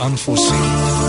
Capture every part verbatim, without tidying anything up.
unforeseen.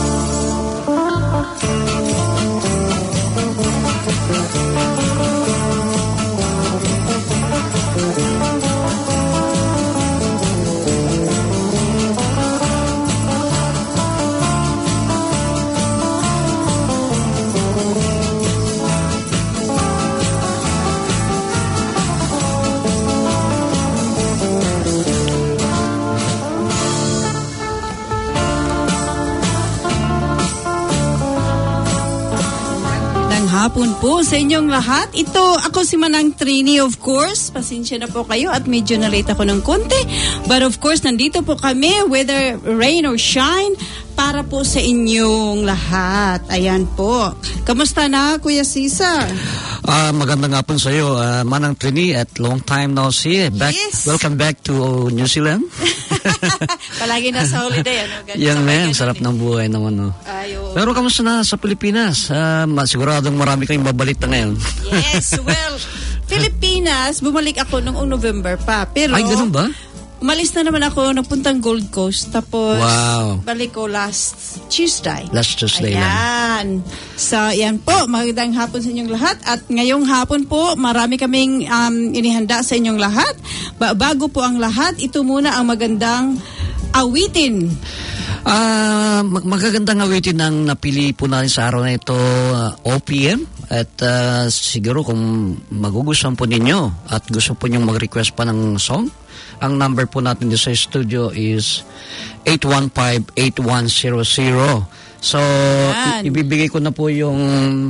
Hapon po sa inyong lahat. Ito, ako si Manang Trini, of course. Pasensya na po kayo at medyo na-late ako ng konti. But of course, nandito po kami, whether rain or shine, para po sa inyong lahat. Ayan po. Kamusta na, Kuya Cesar? Uh, magandang hapon sa iyo, uh, Manang Trini, at long time no see. Back, yes. Welcome back to New Zealand. Palagi na sa holiday. Ano? Yan na yan, sarap ng buhay naman. No? Ayo. Pero kamusta na sa Pilipinas? Uh, siguradong marami kayong babalita ngayon. Yes, well, Pilipinas, bumalik ako noong November pa. Pero, ay, ganun ba? umalis na naman ako, nagpuntang Gold Coast. Tapos, wow. balik ko last Tuesday. Last Tuesday lang. Ayan. So, yan po. Magandang hapon sa inyong lahat. At ngayong hapon po, marami kaming um, inihanda sa inyong lahat. Ba- bago po ang lahat, ito muna ang magandang awitin. Ah, uh, mag- magagandang awitin ang napili po natin sa araw na ito, uh, O P M. At uh, siguro kung magugustuhan po ninyo at gusto po nyong mag-request pa ng song, ang number po natin sa studio is eight one five, eight one zero zero. So, i- ibibigay ko na po yung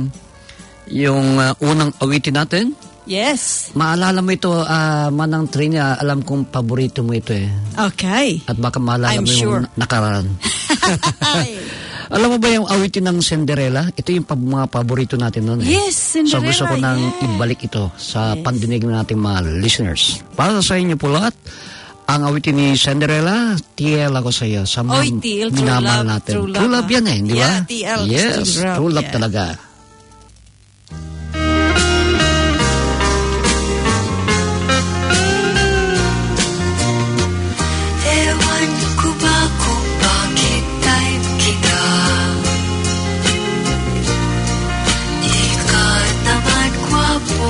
yung uh, unang awitin natin. Yes. Maalala mo ito, uh, Manang Trini, alam kong paborito mo ito eh. Okay. At baka maalala I'm mo sure. yung nakaraan. Alam mo ba yung awitin ng Cinderella? Ito yung pa- mga paborito natin noon eh. Yes, Cinderella. So gusto ko nang yeah. ibalik ito sa yes. pandinig nating mga listeners. Para sa inyo po lahat, ang awitin ni Cinderella, T L ako sa iyo. Sa mga Oy, T L, true minamahal love, natin. true love. True love yan eh, di ba? Yeah, T L. Yes, true love, true love yeah. talaga. Ewan ko ba kung bakit type kita? Di ka naman gwapo.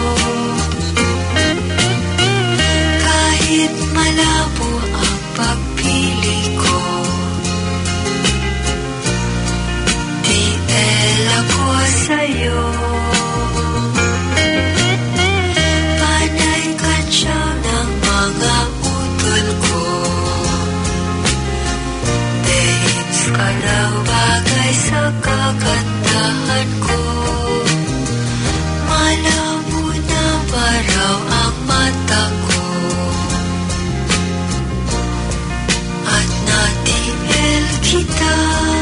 Kahit malabo ang pagpili ko, T L ako sa'yo. Panay ka siya ng mga utol ko. Days ka daw bagay sa kagandahan ko. Malabo na ba raw ang mata ko? At na-T L kita.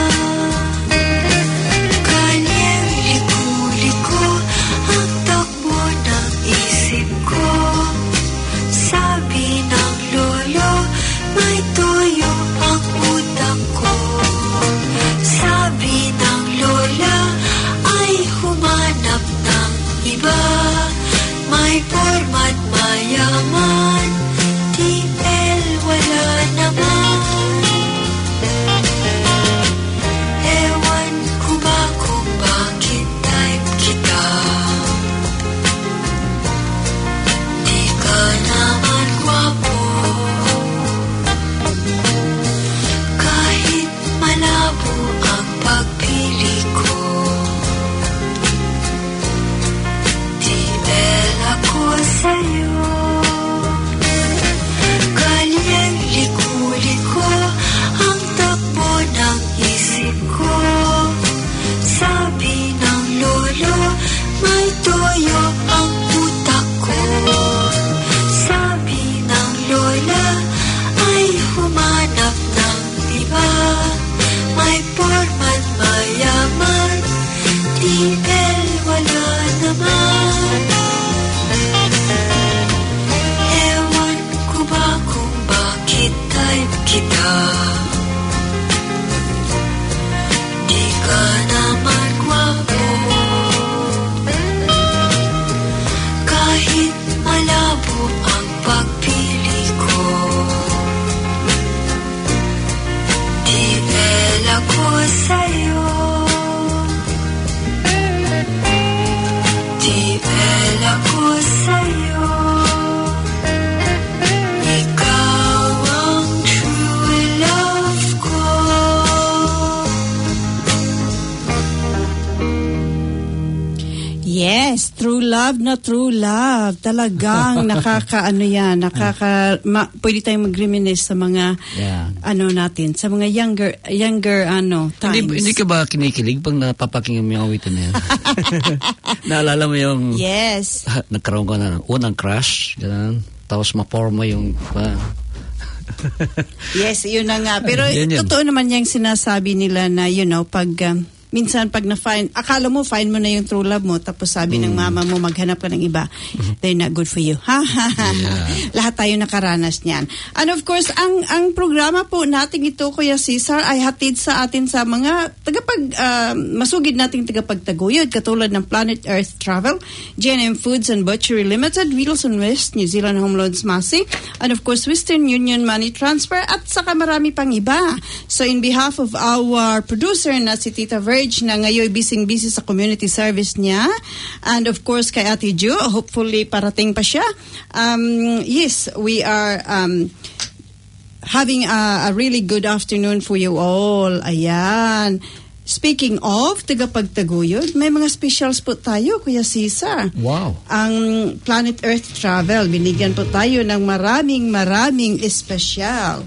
Kanyang liku-liku ang takbo ng isip ko. Sabi ng lolo, may tuyo ang utak ko. Sabi ng lola, ay love na true love. Talagang nakaka, ano yan, nakaka, ma, pwede tayong mag-reminisce sa mga, Yeah. ano natin, sa mga younger, younger, ano, times. Hindi, hindi ka ba kinikilig pag napapakinggan mo yung awitin na yan? Naalala mo yung Yes. nagkaroon ka na ng unang crush, ganun, tapos maporma yung uh, Yes, yun na nga. Pero Yan yun. totoo naman yung sinasabi nila na, you know, pag, um, minsan pag na-find, akala mo, find mo na yung true love mo, tapos sabi ng mama mo, maghanap ka ng iba, they're not good for you. Ha, ha, ha. Lahat tayo nakaranas niyan. And of course, ang ang programa po natin ito, Kuya Cesar, ay hatid sa atin sa mga tagapag, uh, masugid nating tagapagtaguyod, katulad ng Planet Earth Travel, G and M Foods and Butchery Limited, Wilson West, New Zealand Home Loans Masi, and of course, Western Union Money Transfer, at saka marami pang iba. So in behalf of our producer na si Tita Virg, na ngayon busy-busy sa community service niya. And of course, kay Ate Jo, hopefully parating pa siya. Um, yes, we are um, having a, a really good afternoon for you all. Ayan. Speaking of tagapagtaguyod, may mga specials po tayo, Kuya Cesar. wow. Ang Planet Earth Travel, binigyan po tayo ng maraming maraming espesyal.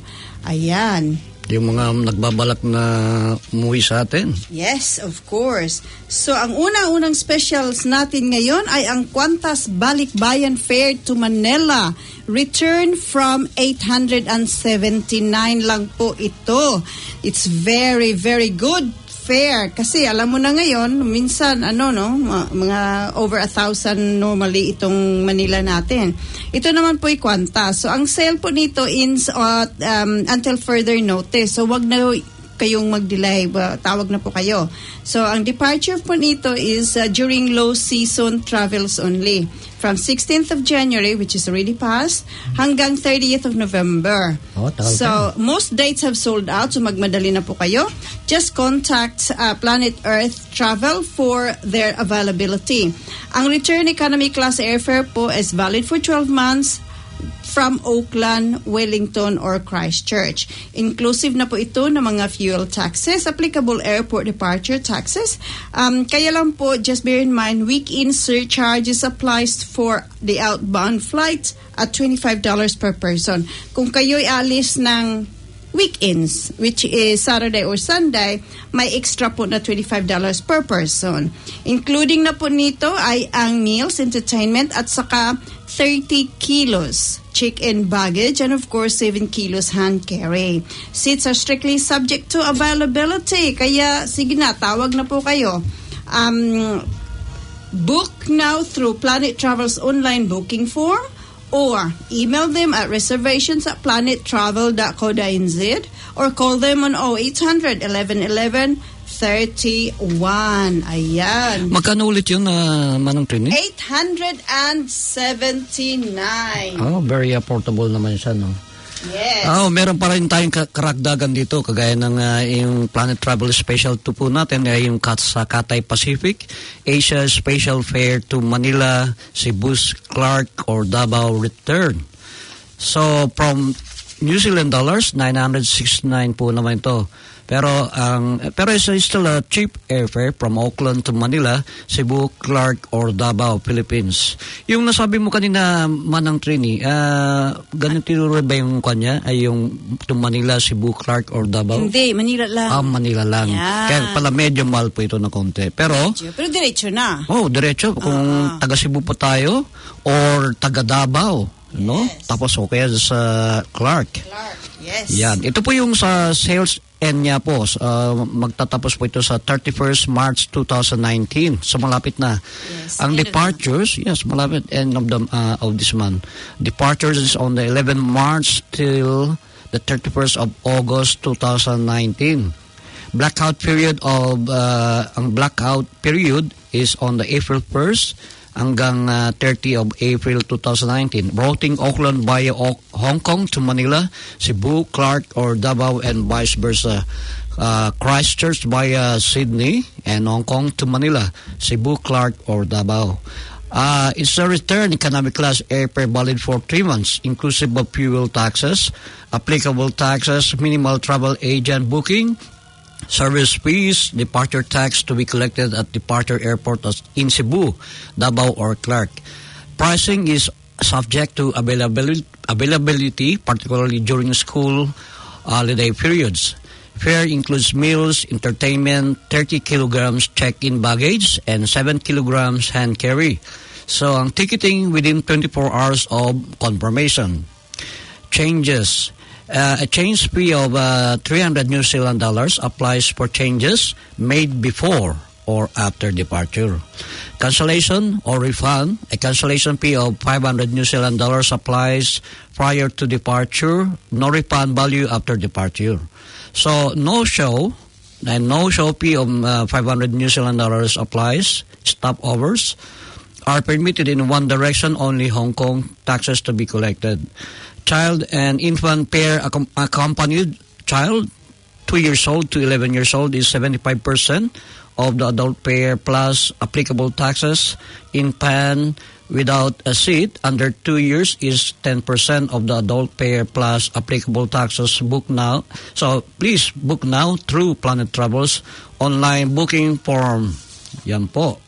Ayan. Yung mga nagbabalak na umuwi sa atin. Yes, of course. So, ang unang-unang specials natin ngayon ay ang Qantas Balikbayan Fare to Manila. Return from eight hundred seventy-nine lang po ito. It's very, very good fare. Kasi alam mo na ngayon, minsan, ano, no, mga over a thousand normally itong Manila natin. Ito naman po ay Qantas. So, ang sale po nito ends uh, um, until further notice. So, wag na kayong mag-delay. Tawag na po kayo. So, ang departure po nito is uh, during low season travels only. From sixteenth of January, which is already passed, hanggang thirtieth of November. Oh, tagal so, pa. most dates have sold out. So, magmadali na po kayo. Just contact uh, Planet Earth Travel for their availability. Ang return economy class airfare po is valid for twelve months from Auckland, Wellington, or Christchurch. Inclusive na po ito ng mga fuel taxes, applicable airport departure taxes. Um, kaya lang po, just bear in mind, week-in surcharges applies for the outbound flight at twenty-five dollars per person. Kung kayo'y alis ng weekends, which is Saturday or Sunday, may extra po na twenty-five dollars per person. Including na po nito ay ang meals, entertainment, at saka thirty kilos check-in baggage, and of course seven kilos hand carry. Seats are strictly subject to availability. Kaya sige na, tawag na po kayo. Um, book now through Planet Travel's online booking form, or email them at reservations at planettravel dot co dot n z, or call them on oh eight hundred, eleven eleven, thirty-one. Ayan. Magkano ulit yun, uh, Manong Trini? eight hundred seventy-nine. Oh, very affordable naman siya, no? Yes. Oh, meron pa rin tayong karagdagan dito, kagaya ng uh, yung Planet Travel Special two po natin, ay yung kat sa Cathay Pacific, Asia Special Fare to Manila, Cebu, Clark, or Davao return. So, from New Zealand dollars, nine hundred sixty-nine po naman ito. Pero ang um, pero it's still a cheap airfare from Auckland to Manila, Cebu, Clark, or Davao, Philippines. Yung nasabi mo kanina, Manang Trini, uh, ganito ba yung kanya? Ay yung to Manila, Cebu, Clark, or Davao? Hindi, Manila lang. Ah, Manila lang. Yeah. Kaya pala medyo mahal po ito na konti. Pero, pero diretso na. oh, diretso. Kung uh-huh. taga Cebu pa tayo, or taga Davao, no? Yes. Tapos okay sa Clark. Clark, yes. Yan. Ito po yung sa sales end niya po. Uh, magtatapos po ito sa thirty-first March twenty nineteen. So malapit na. Yes. Ang departures, yes, malapit end of the uh, of this month. Departures is on the eleventh March till the thirty-first of August twenty nineteen. Blackout period of uh, ang blackout period is on the April first hanggang uh, thirtieth of April twenty nineteen. Routing Auckland via o- Hong Kong to Manila, Cebu, Clark, or Davao, and vice versa. Uh, Christchurch via Sydney and Hong Kong to Manila, Cebu, Clark, or Davao. Uh, it's a return economic class airfare valid for three months, inclusive of fuel taxes, applicable taxes, minimal travel agent booking, Service fees, departure tax to be collected at departure airport in Cebu, Davao, or Clark. Pricing is subject to availability, availability particularly during school holiday periods. Fare includes meals, entertainment, thirty kilograms check-in baggage, and seven kilograms hand carry. So, ang ticketing within twenty-four hours of confirmation. Changes. Uh, a change fee of uh, three hundred New Zealand dollars applies for changes made before or after departure. Cancellation or refund. A cancellation fee of five hundred New Zealand dollars applies prior to departure. No refund value after departure. So, no show and no show fee of uh, five hundred New Zealand dollars applies. Stopovers are permitted in one direction, only Hong Kong taxes to be collected. Child and infant pair accom- accompanied child, two years old to eleven years old, is seventy-five percent of the adult pair plus applicable taxes. Infant without a seat under two years is ten percent of the adult pair plus applicable taxes. Book now. So please book now through Planet Travels online booking form. Yan po.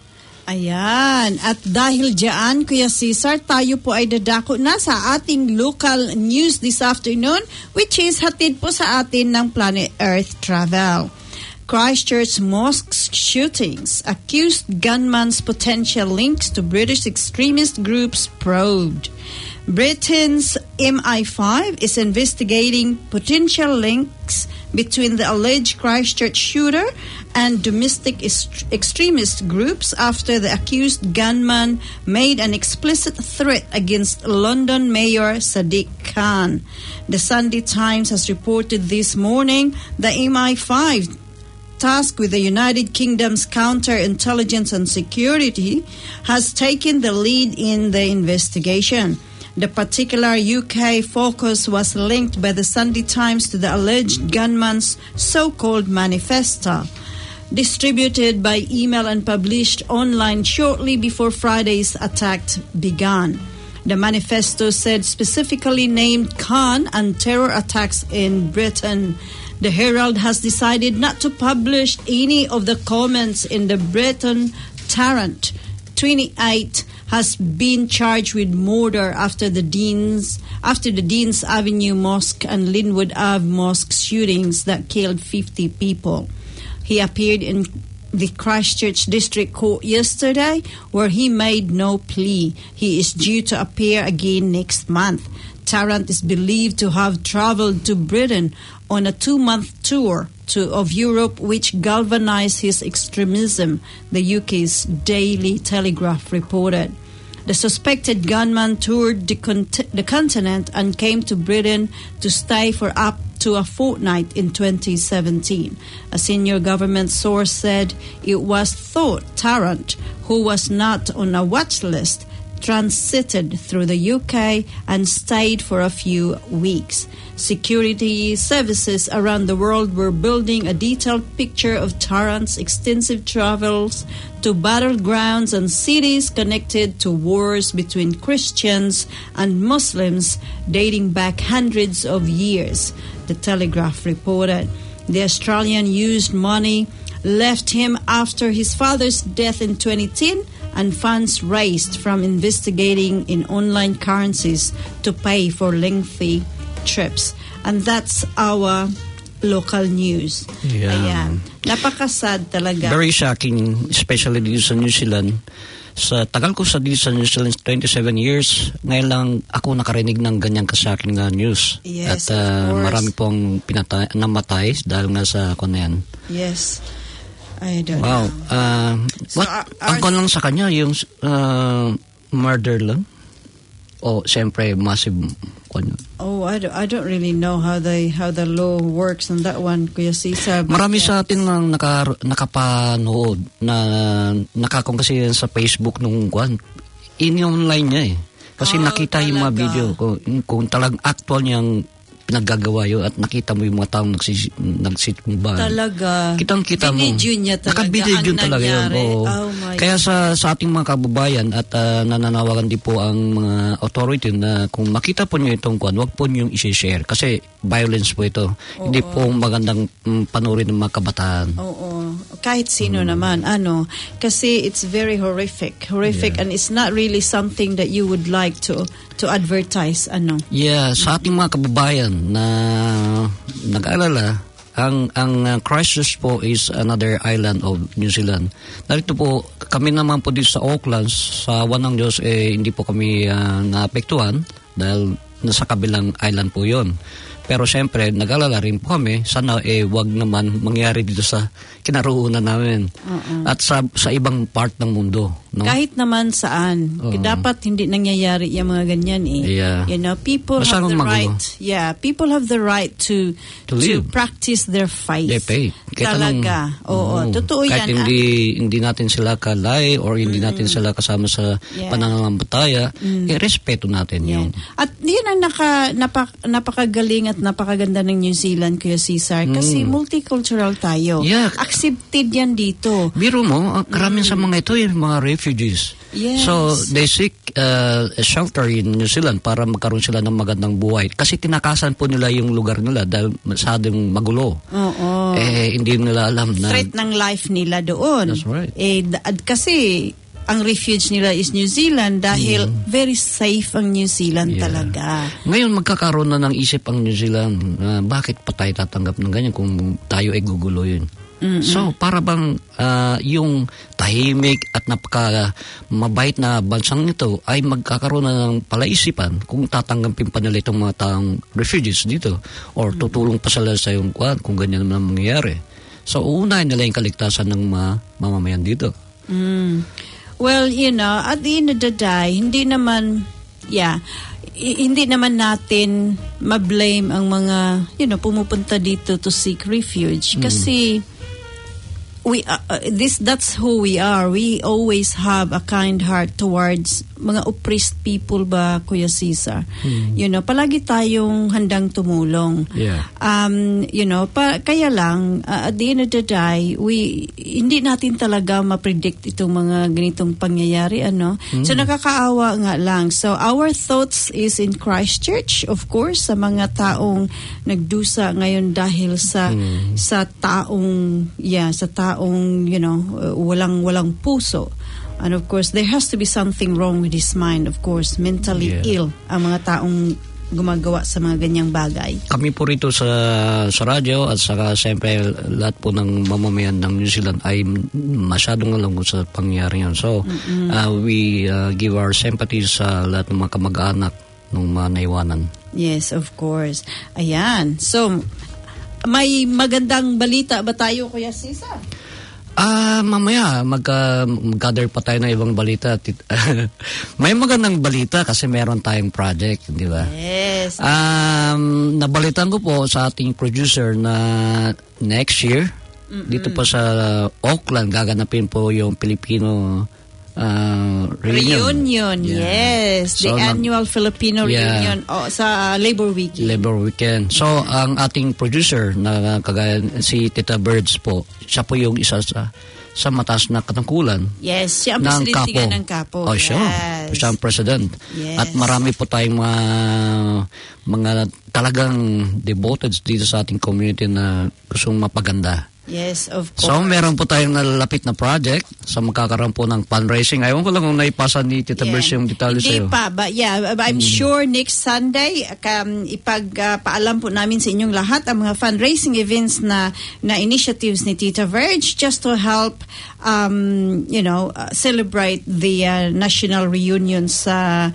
Ayan. At dahil dyan, Kuya Cesar, tayo po ay dadako na sa ating local news this afternoon, which is hatid po sa atin ng Planet Earth Travel. Christchurch mosque shootings. Accused gunman's potential links to British extremist groups probed. Britain's M I five is investigating potential links between the alleged Christchurch shooter and domestic est- extremist groups after the accused gunman made an explicit threat against London Mayor Sadiq Khan. The Sunday Times has reported this morning the M I five, tasked with the United Kingdom's counterintelligence and security, has taken the lead in the investigation. The particular U K focus was linked by the Sunday Times to the alleged gunman's so-called manifesto, distributed by email and published online shortly before Friday's attack began. The manifesto said specifically named Khan and terror attacks in Britain. The Herald has decided not to publish any of the comments in the Britain. Tarrant, twenty-eight, has been charged with murder after the Dean's after the Dean's Avenue Mosque and Linwood Ave Mosque shootings that killed fifty people. He appeared in the Christchurch District Court yesterday, where he made no plea. He is due to appear again next month. Tarrant is believed to have traveled to Britain on a two-month tour to, of Europe, which galvanized his extremism, the U K's Daily Telegraph reported. The suspected gunman toured the, cont- the continent and came to Britain to stay for up to a fortnight in twenty seventeen. A senior government source said it was thought Tarrant, who was not on a watch list, transited through the U K and stayed for a few weeks. Security services around the world were building a detailed picture of Tarrant's extensive travels to battlegrounds and cities connected to wars between Christians and Muslims dating back hundreds of years, the Telegraph reported. The Australian used money left him after his father's death in twenty ten and funds raised from investigating in online currencies to pay for lengthy trips. And that's our local news. Yeah. Ayan. Napaka-sad talaga. Very shocking, especially dito sa New Zealand. Sa tagal ko sa dito sa New Zealand, twenty-seven years, ngayon lang ako nakarinig ng ganyang kasaking na news. Yes, At uh, of course. marami pong pinatay, namatay dahil nga sa kung na yan. Yes. I don't Wow. know. Uh, So what, our- ang our- kon lang sa kanya, yung uh, murder lang? O, siyempre, massive kon. Oh, I don't, I don't really know how they how the law works on that one, Kuya Cesar. but Marami yeah. sa atin lang naka, nakapanood na nakakong kasi yan sa Facebook nung kwan. In-online niya eh. Kasi Oh, nakita yung mga talaga. video kung, kung talagang actual niyang pinaggagawa yun at nakita mo yung mga taong nagsis, nagsisimba. Talaga. Kitang-kita mo. Binidyo niya talaga Nakabidyo ang talaga yun. nangyari. Oo. Oh my Kaya sa, sa ating mga kababayan at uh, nananawagan din po ang mga authority na kung makita po nyo itong kwan, wag po nyo i-share kasi violence po ito. Oo. Hindi po magandang um, panurin ng mga kabataan. Oo. Kahit sino mm. naman. Ano, kasi it's very horrific. Horrific yeah. and it's not really something that you would like to to advertise. Ano? Yeah, sa ating mga kababayan na nag-alala, ang ang uh, Christchurch po is another island of New Zealand. Narito po, kami naman po dito sa Auckland, sa awan ng Diyos, eh, hindi po kami uh, naapektuhan dahil nasa kabilang island po yon. Pero siyempre, nag-alala rin po kami, sana eh wag naman mangyari dito sa kinaroonan namin. Uh-uh. At sa sa ibang part ng mundo. No? Kahit naman saan. Uh-huh. Dapat hindi nangyayari yung mga ganyan eh. Yeah. You know, people Masyadong have the magulo. right. Yeah, people have the right to to, to practice their faith. Their faith. Kahit talaga. Anong, Oo, oh, totoo kahit yan. Kahit hindi, hindi natin sila kalay or hindi mm-hmm. natin sila kasama sa yeah. pananampalataya, mm. eh, respeto natin yeah. yun. At yun ang naka, napak, napakagaling at napakaganda ng New Zealand, Kuya Cesar, kasi mm. multicultural tayo. Yeah. Accepted yan dito. Biro mo, karamihan mm. sa mga ito yung mga refugees. Yes. So, they seek uh, a shelter in New Zealand para magkaroon sila ng magandang buhay. Kasi tinakasan po nila yung lugar nila dahil masyadong magulo. Oo. Eh, hindi nila alam na... Threat ng life nila doon. That's right. Eh, kasi... ang refuge nila is New Zealand dahil mm. very safe ang New Zealand yeah. talaga. Ngayon magkakaroon na ng isip ang New Zealand, uh, bakit pa tayo tatanggap ng ganyan kung tayo ay gugulo yun? Mm-hmm. So, para bang uh, yung tahimik at napaka mabait na bansang ito ay magkakaroon na ng palaisipan kung tatanggapin pa nila itong mga taong refugees dito or mm-hmm. tutulong pa sila sa yung kwan kung ganyan naman mangyayari. So, uunahin nila yung kaligtasan ng mga mamamayan dito. Mm. Well, you know, at the end of the day, hindi naman, yeah, i- hindi naman natin ma-blame ang mga, you know, pumupunta dito to seek refuge. Kasi, we, uh, uh, this, that's who we are. We always have a kind heart towards mga oppressed people ba, Kuya Cesar? Mm. You know, palagi tayong handang tumulong. Yeah. Um, you know, pa, kaya lang, uh, at the end of the day, we, hindi natin talaga ma-predict itong mga ganitong pangyayari, ano? Mm. So, nakakaawa nga lang. So, our thoughts is in Christchurch, of course, sa mga taong nagdusa ngayon dahil sa, mm. sa taong, yeah, sa taong, you know, uh, walang, walang puso. And of course, there has to be something wrong with his mind, of course, mentally yeah. ill ang mga taong gumagawa sa mga ganyang bagay. Kami po rito sa sa radyo at saka siyempre lahat po ng mamamayan ng New Zealand ay masyadong nalungkot sa pangyayari yun. So, mm-hmm. uh, we uh, give our sympathy sa lahat ng mga kamag-anak ng mga naiwanan. Yes, of course. Ayan. So, may magandang balita ba tayo, Kuya Cesar? Ah, uh, mamaya magka, mag-gather pa tayo ng ibang balita. May magandang balita kasi meron tayong project, di ba? Yes. Um, nabalitan ko po sa ating producer na next year, Mm-mm. dito po sa Auckland, gaganapin po yung Filipino uh, reunion. Reunion, yeah. Yes. The so, annual na, Filipino yeah. reunion oh, sa uh, Labor Weekend. Labor Weekend. So, mm-hmm. ang ating producer na kagaya si Tita Birds po, siya po yung isa sa sa mataas na katungkulan. Yes, siya ang presidente nga ng Kapo. Oh, siya. Yes. Siya ang president. Yes. At marami po tayong mga, mga talagang devoted dito sa ating community na gustong mapaganda. Yes, of course. So, meron po tayong nalalapit na project sa so magkakaroon po ng fundraising. Ayaw ko lang kung naipasa ni Tita yeah. Bersh yung detalye sa'yo. Hindi pa, but yeah, I'm mm. sure next Sunday, um, ipagpaalam uh, po namin sa inyong lahat ang mga fundraising events na na initiatives ni Tita Verge just to help, um, you know, uh, celebrate the uh, national reunion sa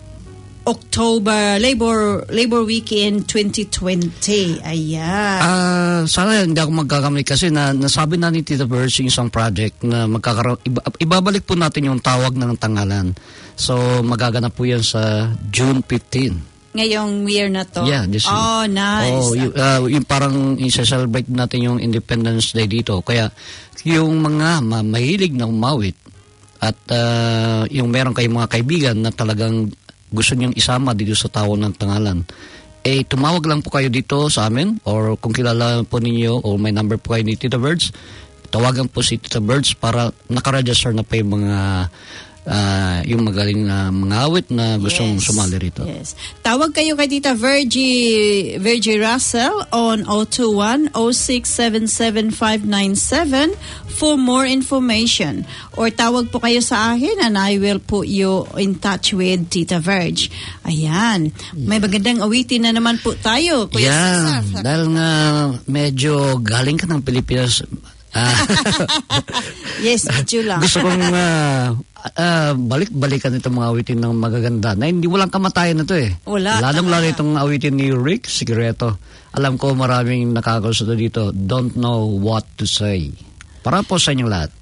October Labor Labor Weekend twenty twenty. Ayan. Ah, uh, sana hindi ako magkakamali kasi na nasabi na ni Tita Bersh yung isang project na magkakaroon iba, ibabalik po natin yung tawag ng tangalan. So magaganap po yan sa June fifteenth. Ngayong year na to? Yeah, this year. Oh, nice. Oh, yung, uh, yung parang i-celebrate natin yung Independence Day dito. Kaya yung mga ma- mahilig na umawit at uh, yung meron kayong mga kaibigan na talagang gusto niyong isama dito sa tawag ng tangalan, eh tumawag lang po kayo dito sa amin, or kung kilala po ninyo o may number po kayo ni Tita Birds, tawagan po si Tita Birds para nakaregister na pa yung mga uh, yung magaling na mga awit na gustong Yes. sumali rito. Yes. Tawag kayo kay Tita Virgie, Virgie Russell on zero two one, zero six seven seven five nine seven for more information. Or tawag po kayo sa akin and I will put you in touch with Tita Virgie. Ayan. May magandang awitin na naman po tayo. Kuya Yeah, Cesar. dahil nga medyo galing ka ng Pilipinas. Ah, Yes, medyo lang. gusto kong ah, ah, balik-balikan itong mga awitin ng magaganda na hindi walang kamatayan na to eh. Wala, Lalong-lalo talaga. itong awitin ni Rick Sigreto. Alam ko maraming nakakagusto dito. Don't know what to say. Para po sa inyong lahat.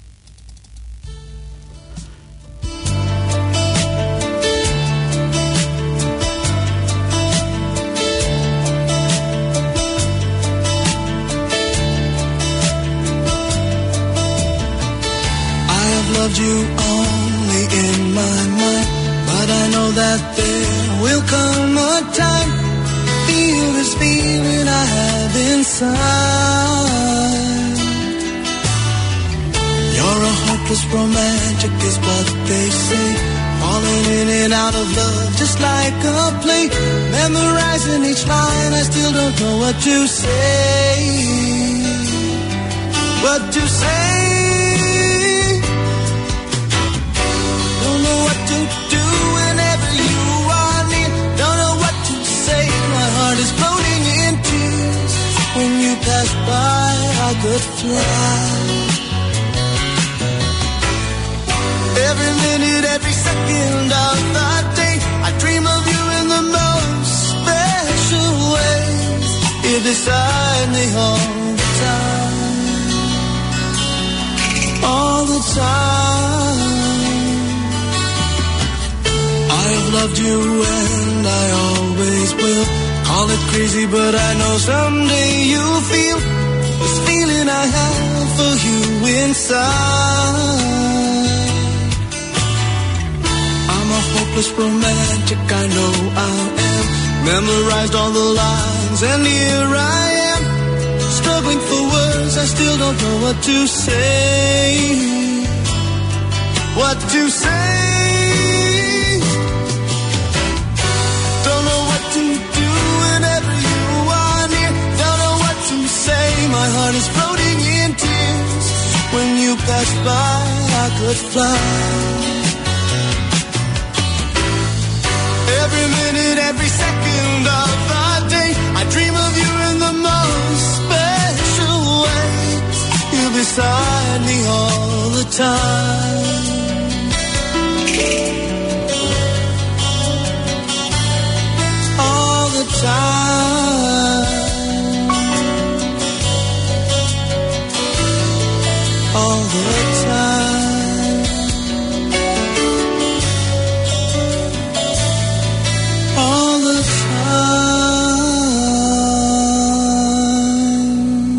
I have loved you only in my mind, but I know that there will come a time. Feel this feeling I have inside. You're a hopeless romantic is what they say. Falling in and out of love just like a play. Memorizing each line, I still don't know what to say. What to say. Don't know what to do whenever you are near. Don't know what to say. My heart is floating in tears. When you pass by, I could fly. Every minute, every second of the day, I dream of you in the most special ways. You're beside me all the time. All the time. I have loved you and I always will. Call it crazy, but I know someday you'll feel this feeling I have for you inside. I'm a hopeless romantic, I know I am. Memorized all the lines and here I am. Struggling for words, I still don't know what to say. What to say. Don't know what to do whenever you are near. Don't know what to say. My heart is floating in tears. When you pass by, I could fly. Every minute, every second of the day, I dream of you in the most special ways. You're beside me all the time. All the time. All the time. All the time.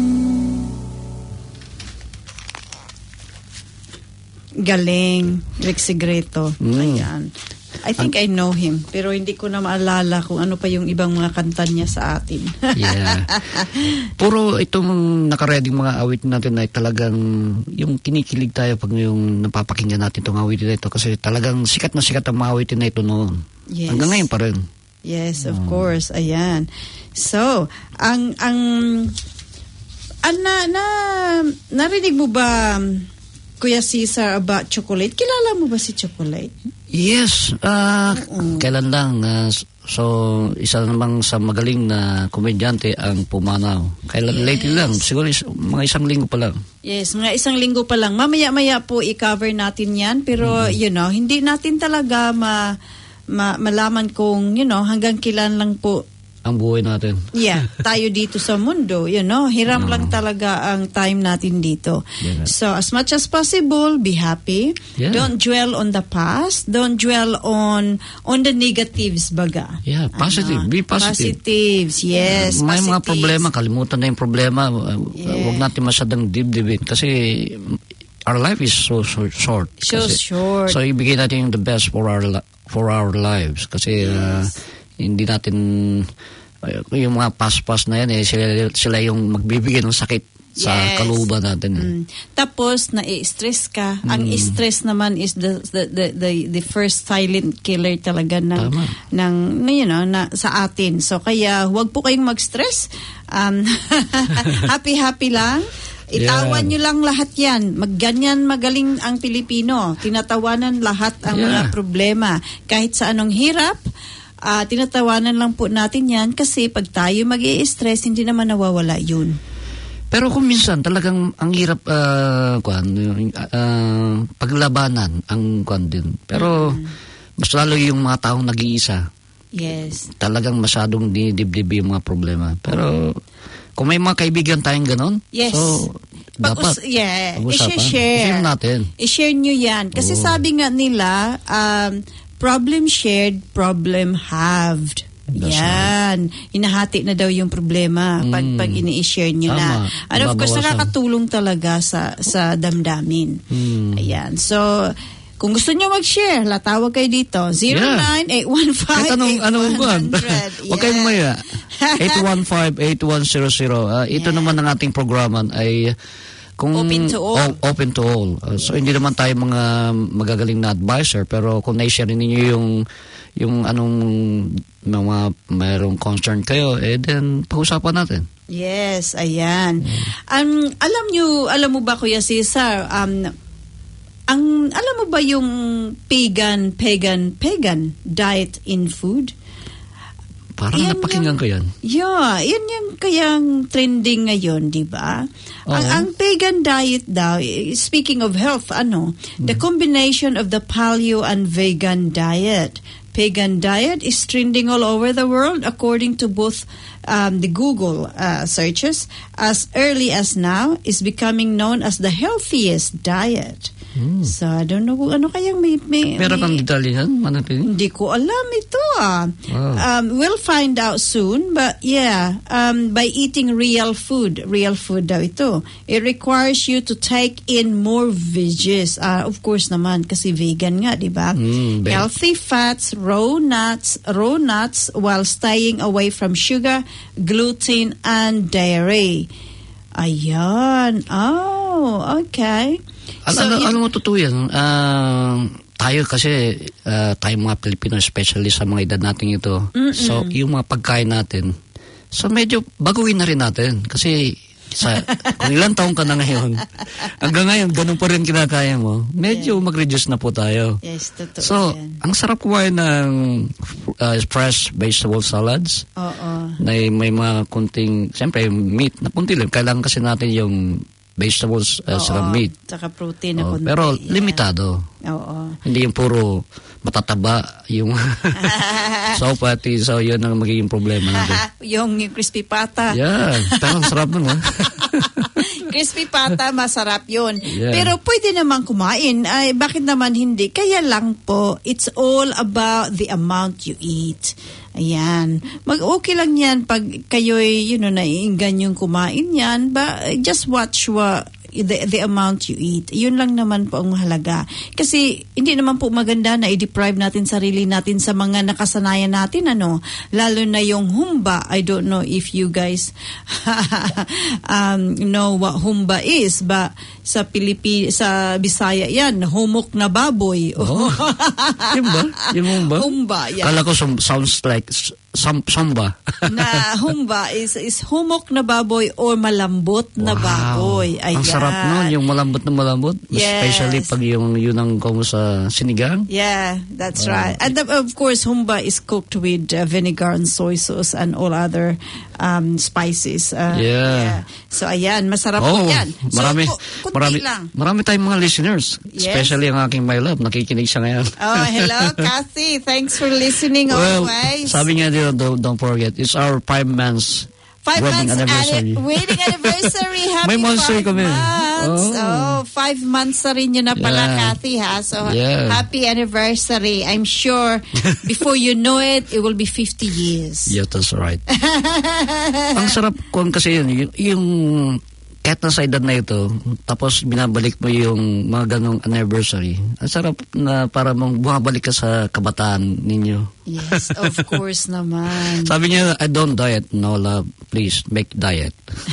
Galing. Rick Sigreto. Mm. Ayan. I think I know him, pero hindi ko na maalala kung ano pa yung ibang mga kanta niya sa atin. Yeah. Puro itong nakareding mga awit natin ay talagang yung kinikilig tayo pag yung napapakinggan natin itong awitin na ito kasi talagang sikat na sikat ang mga awitin na ito noon. Yes. Hanggang ngayon pa rin. Yes, of course. Ayan. So, ang ang an, na, na narinig mo ba, Kuya Cesar, about Chocolate? Kilala mo ba si Chocolate? Yes. ah kailan lang. ah, so, isa namang sa magaling na komedyante ang pumanaw. Kailan Yes. lately lang. Siguro is, mga isang linggo pa lang. Yes, mga isang linggo pa lang. Mamaya-maya po i-cover natin yan. Pero, you know, hindi natin talaga ma, ma, malaman kung, you know, hanggang kailan lang po, Ang buhay natin. yeah, tayo dito sa mundo. You know, hiram lang talaga ang time natin dito. Yeah. So, as much as possible, be happy. Yeah. Don't dwell on the past. Don't dwell on on the negatives, baga. Yeah, positive. Be positive. Positives, yes. May mga positives. problema, kalimutan na yung problema. Uh, Yeah. Huwag natin masyadong dibdibin kasi our life is so, so short. So Kasi- short. So ibigay natin yung the best for our li- for our lives kasi uh, Hindi natin, uh, yung mga paspas na yan, eh, sila, sila yung magbibigay ng sakit sa Yes. kalooban natin. Eh. Mm. Tapos na-stress ka. Ang stress naman is the the the the, the first silent killer talaga ng Tama. ng you know, na sa atin. So kaya huwag po kayong mag-stress. Um, happy-happy lang. Itawan Yeah. nyo lang lahat yan. Magganyan magaling ang Pilipino. Tinatawanan lahat ang Yeah. mga problema. Kahit sa anong hirap, ah, tinatawanan lang po natin yan kasi pag tayo mag-i-stress, hindi naman nawawala yun. Pero kung minsan talagang ang hirap uh, kuan, uh, paglabanan ang kuan din. Pero mas lalo yung mga taong nag-iisa. Yes. Talagang masyadong dinidibdib yung mga problema. Pero kung may mga kaibigan tayong ganon, Yes. so dapat Pag-us- yeah, pag-usapan. i-share. I-share natin. I-share nyo yan. Kasi Oo. sabi nga nila, um, problem shared, problem halved. That's Yan. Hinahati na daw yung problema pag, Mm. pag ini-share nyo na. Tama. And of course, Nababawasan. nakakatulong talaga sa sa damdamin. Mm. Ayan. So, kung gusto nyo mag-share, latawag kayo dito. zero nine eight one five Kahit anong, anong buwan. Huwag kayong maya. eight one five eight one zero zero. Uh, ito Yeah. naman ang ating programa ay kung Open to all. o- open to all. Uh, so hindi naman tayo mga magagaling na advisor, pero kung na-share ninyo yung yung anong mga mayroong concern kayo, eh then pag-usapan natin. Yes, ayan. Um, alam nyo, alam mo ba Kuya Cesar, um, ang, alam mo ba yung pagan, pagan, pagan diet in food? Parang Yan napakinggan yung- ko yan. Yeah, yan yung kayang trending ngayon, di ba? Ang, Oo. ang pagan diet daw, eh, speaking of health, ano, the combination of the paleo and vegan diet. Pagan diet is trending all over the world according to both um, the Google uh, searches. As early as now, is becoming known as the healthiest diet. So, I don't know kung ano kayang may... may Meron kang may- detalye yan? Manatili? hindi ko alam ito ah. Wow. Um, we'll find out soon, but yeah, um, by eating real food, real food daw ito, it requires you to take in more veggies. Ah, of course naman, kasi vegan nga, di ba? Mm, ve- Healthy fats, raw nuts, raw nuts, while staying away from sugar, gluten, and dairy. Ayan. Oh, okay. Al- So, ano, yun- ano mo totoo yan? Ah, tayo kasi, ah, tayo mga Pilipino, especially sa mga edad natin ito. So, yung mga pagkain natin, so medyo baguhin na rin natin. Kasi, sa, kung ilang taong ka na ngayon, hanggang ngayon, ganun pa rin kinakaya mo, medyo mag-reduce na po tayo. Yes, totoo So, yan. ang sarap kumain ng ah, fresh vegetable salads Oo. na may mga kunting, siyempre, meat na kunti lang. Kailangan kasi natin yung vegetables uh, sa Oo, meat. Tsaka protein na Oh, konti. pero Yeah. limitado. Oo. Hindi yung puro matataba yung so pati so yun ang magiging problema natin. yung, yung crispy pata. Yeah, pero ang sarap nun ha. Crispy pata, masarap yun. Yeah. Pero pwede naman kumain. Ay, bakit naman hindi? Kaya lang po, it's all about the amount you eat. Ayan. Mag-okay lang yan pag kayo'y, you know, naiinggan yung kumain yan. But just watch what the, the amount you eat. Yun lang naman po ang mahalaga. Kasi hindi naman po maganda na i-deprive natin sarili natin sa mga nakasanayan natin, ano. Lalo na yung humba. I don't know if you guys um, know what humba is, but sa Pilipi sa Bisaya yan, humok na baboy. Oh. Yung ba? Yung ba? Humba, yeah. Kala ko som- sounds like s- sam- samba. Na humba is is humok na baboy or malambot na Wow. baboy. Ayan. Ang sarap nun, yung malambot na malambot. Yes. Especially pag yung yun ang kung sa sinigang. Yeah, that's right. And the, of course, humba is cooked with uh, vinegar and soy sauce and all other um, spices. Uh, Yeah. So, ayan, masarap po Oh, yan. So, marami, ku- kunti marami, lang. marami tayong mga listeners. Yes. Especially ang aking my love. Nakikinig siya ngayon. Oh, hello, Kathy. Thanks for listening Well, always. sabi nga dito, don't, don't forget, it's our five months Five wedding months anniversary. anni- wedding anniversary. Happy May monthsary five kami. months. Oh. Oh. five months na rin yun na pala, Yeah. Kathy, ha? So, Yeah. happy anniversary. I'm sure before you know it, it will be fifty years. Yeah, that's right. Ang sarap kung kasi yun, yung, yung kahit kahit na sa edad na ito, tapos binabalik mo yung mga ganong anniversary, ang sarap na para mong bumabalik ka sa kabataan ninyo. Yes, of course naman. Sabi niya, I don't diet, no love, please make diet.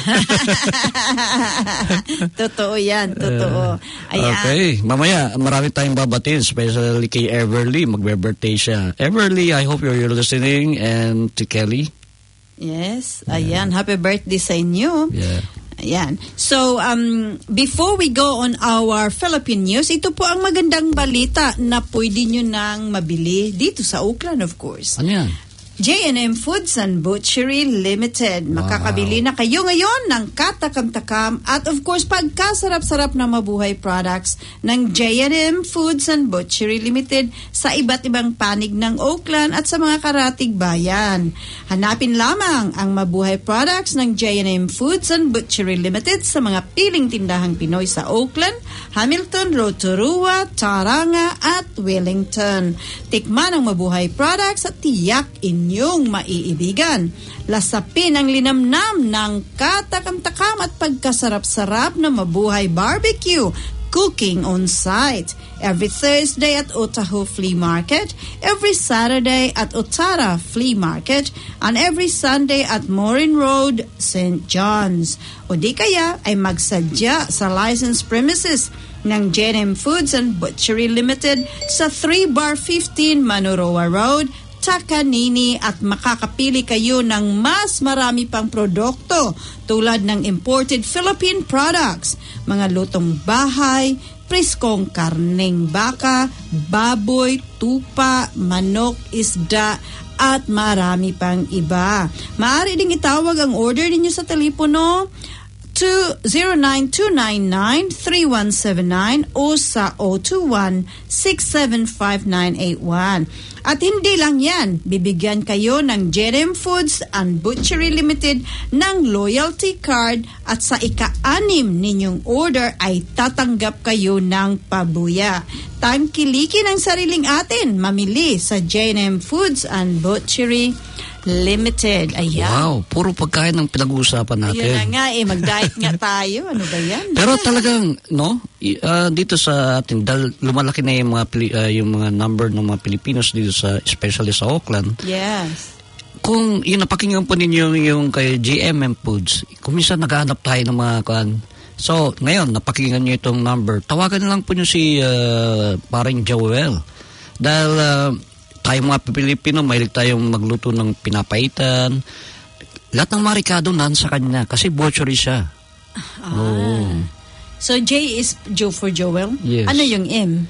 Totoo yan, totoo. Ayan. Okay, mamaya marami tayong babatin, especially kay Everly, magbe-birthday siya. Everly, I hope you're listening, and to Kelly. Yes, ayan, happy birthday sa inyo. Yeah. Ayan. So, um, before we go on our Philippine news, ito po ang magandang balita na pwede nyo nang mabili dito sa Oakland, of course. Ano yan? J and M Foods and Butchery Limited. Wow. Makakabili na kayo ngayon ng katakam-takam at of course pagkasarap-sarap na mabuhay products ng J and M Foods and Butchery Limited sa iba't ibang panig ng Oakland at sa mga karatig bayan. Hanapin lamang ang mabuhay products ng J and M Foods and Butchery Limited sa mga piling tindahang Pinoy sa Oakland, Hamilton, Rotorua, Taranga at Wellington. Tikman ang mabuhay products at tiyak inyong maiibigan. Lasapin ang linamnam ng katakam-takam at pagkasarap-sarap na mabuhay barbecue. Cooking on site. Every Thursday at Otaho Flea Market, every Saturday at Otara Flea Market, and every Sunday at Morin Road, Saint John's. O di kaya ay magsadya sa licensed premises ng J and M Foods and Butchery Limited sa three bar fifteen Manoroa Road, Takanini, at makakapili kayo ng mas marami pang produkto tulad ng imported Philippine products, mga lutong bahay, priskong karneng baka, baboy, tupa, manok, isda, at marami pang iba. Maaari ding itawag ang order ninyo sa telepono zero nine two nine nine three one seven nine o sa zero two one six seven five nine eight one. At hindi lang yan, bibigyan kayo ng J and M Foods and Butchery Limited ng loyalty card at sa ika-anim ninyong order ay tatanggap kayo ng pabuya. Tangkilikin ang sariling atin, mamili sa J and M Foods and Butchery Limited. Ayan. Wow, puro pagkain ang pinag-uusapan natin. Yun na nga eh, mag-diet nga tayo. Ano ba yan? Pero talagang, no, uh, dito sa atin, dahil lumalaki na yung mga, uh, yung mga number ng mga Pilipinos dito sa, especially sa Oakland. Yes. Kung yung napakinggan po ninyo yung kay J and M Foods, kung minsan naghahanap tayo ng mga kan. So, ngayon, napakinggan nyo itong number. Tawagan na lang po nyo si uh, paring Joel. Dahil, uh, tayong mga Pilipino, mahilig tayong magluto ng pinapaitan. Lahat ng marikado nan sa kanya kasi butchery siya. Ah. Oh. So, J is Joe for Joel? Yes. Ano yung M?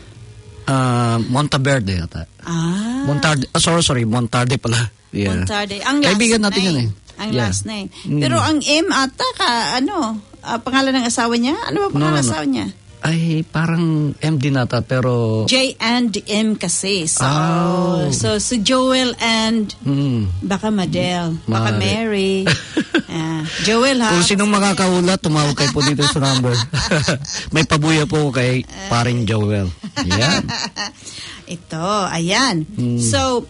Uh, Monteverde yata. Ah. Montarde. Oh, sorry, sorry. Montarde pala. Yeah. Montarde. Ang last Kaibigan natin name. yan eh. Ang Yeah. last name. Mm. Pero ang M ata ka, ano, ah, pangalan ng asawa niya? Ano ba pangalan ng No, no, no. asawa niya? Ay, parang M D nata, pero... J and M kasi. So, Oh. so si Joel and Mm. baka Madel, baka Mari. Mary. Ah, Joel ha. Kung sinong makakaulat, tumawag kayo po dito sa number. May pabuya po kay paring Joel. Yan. Ito, ayan. Mm. So,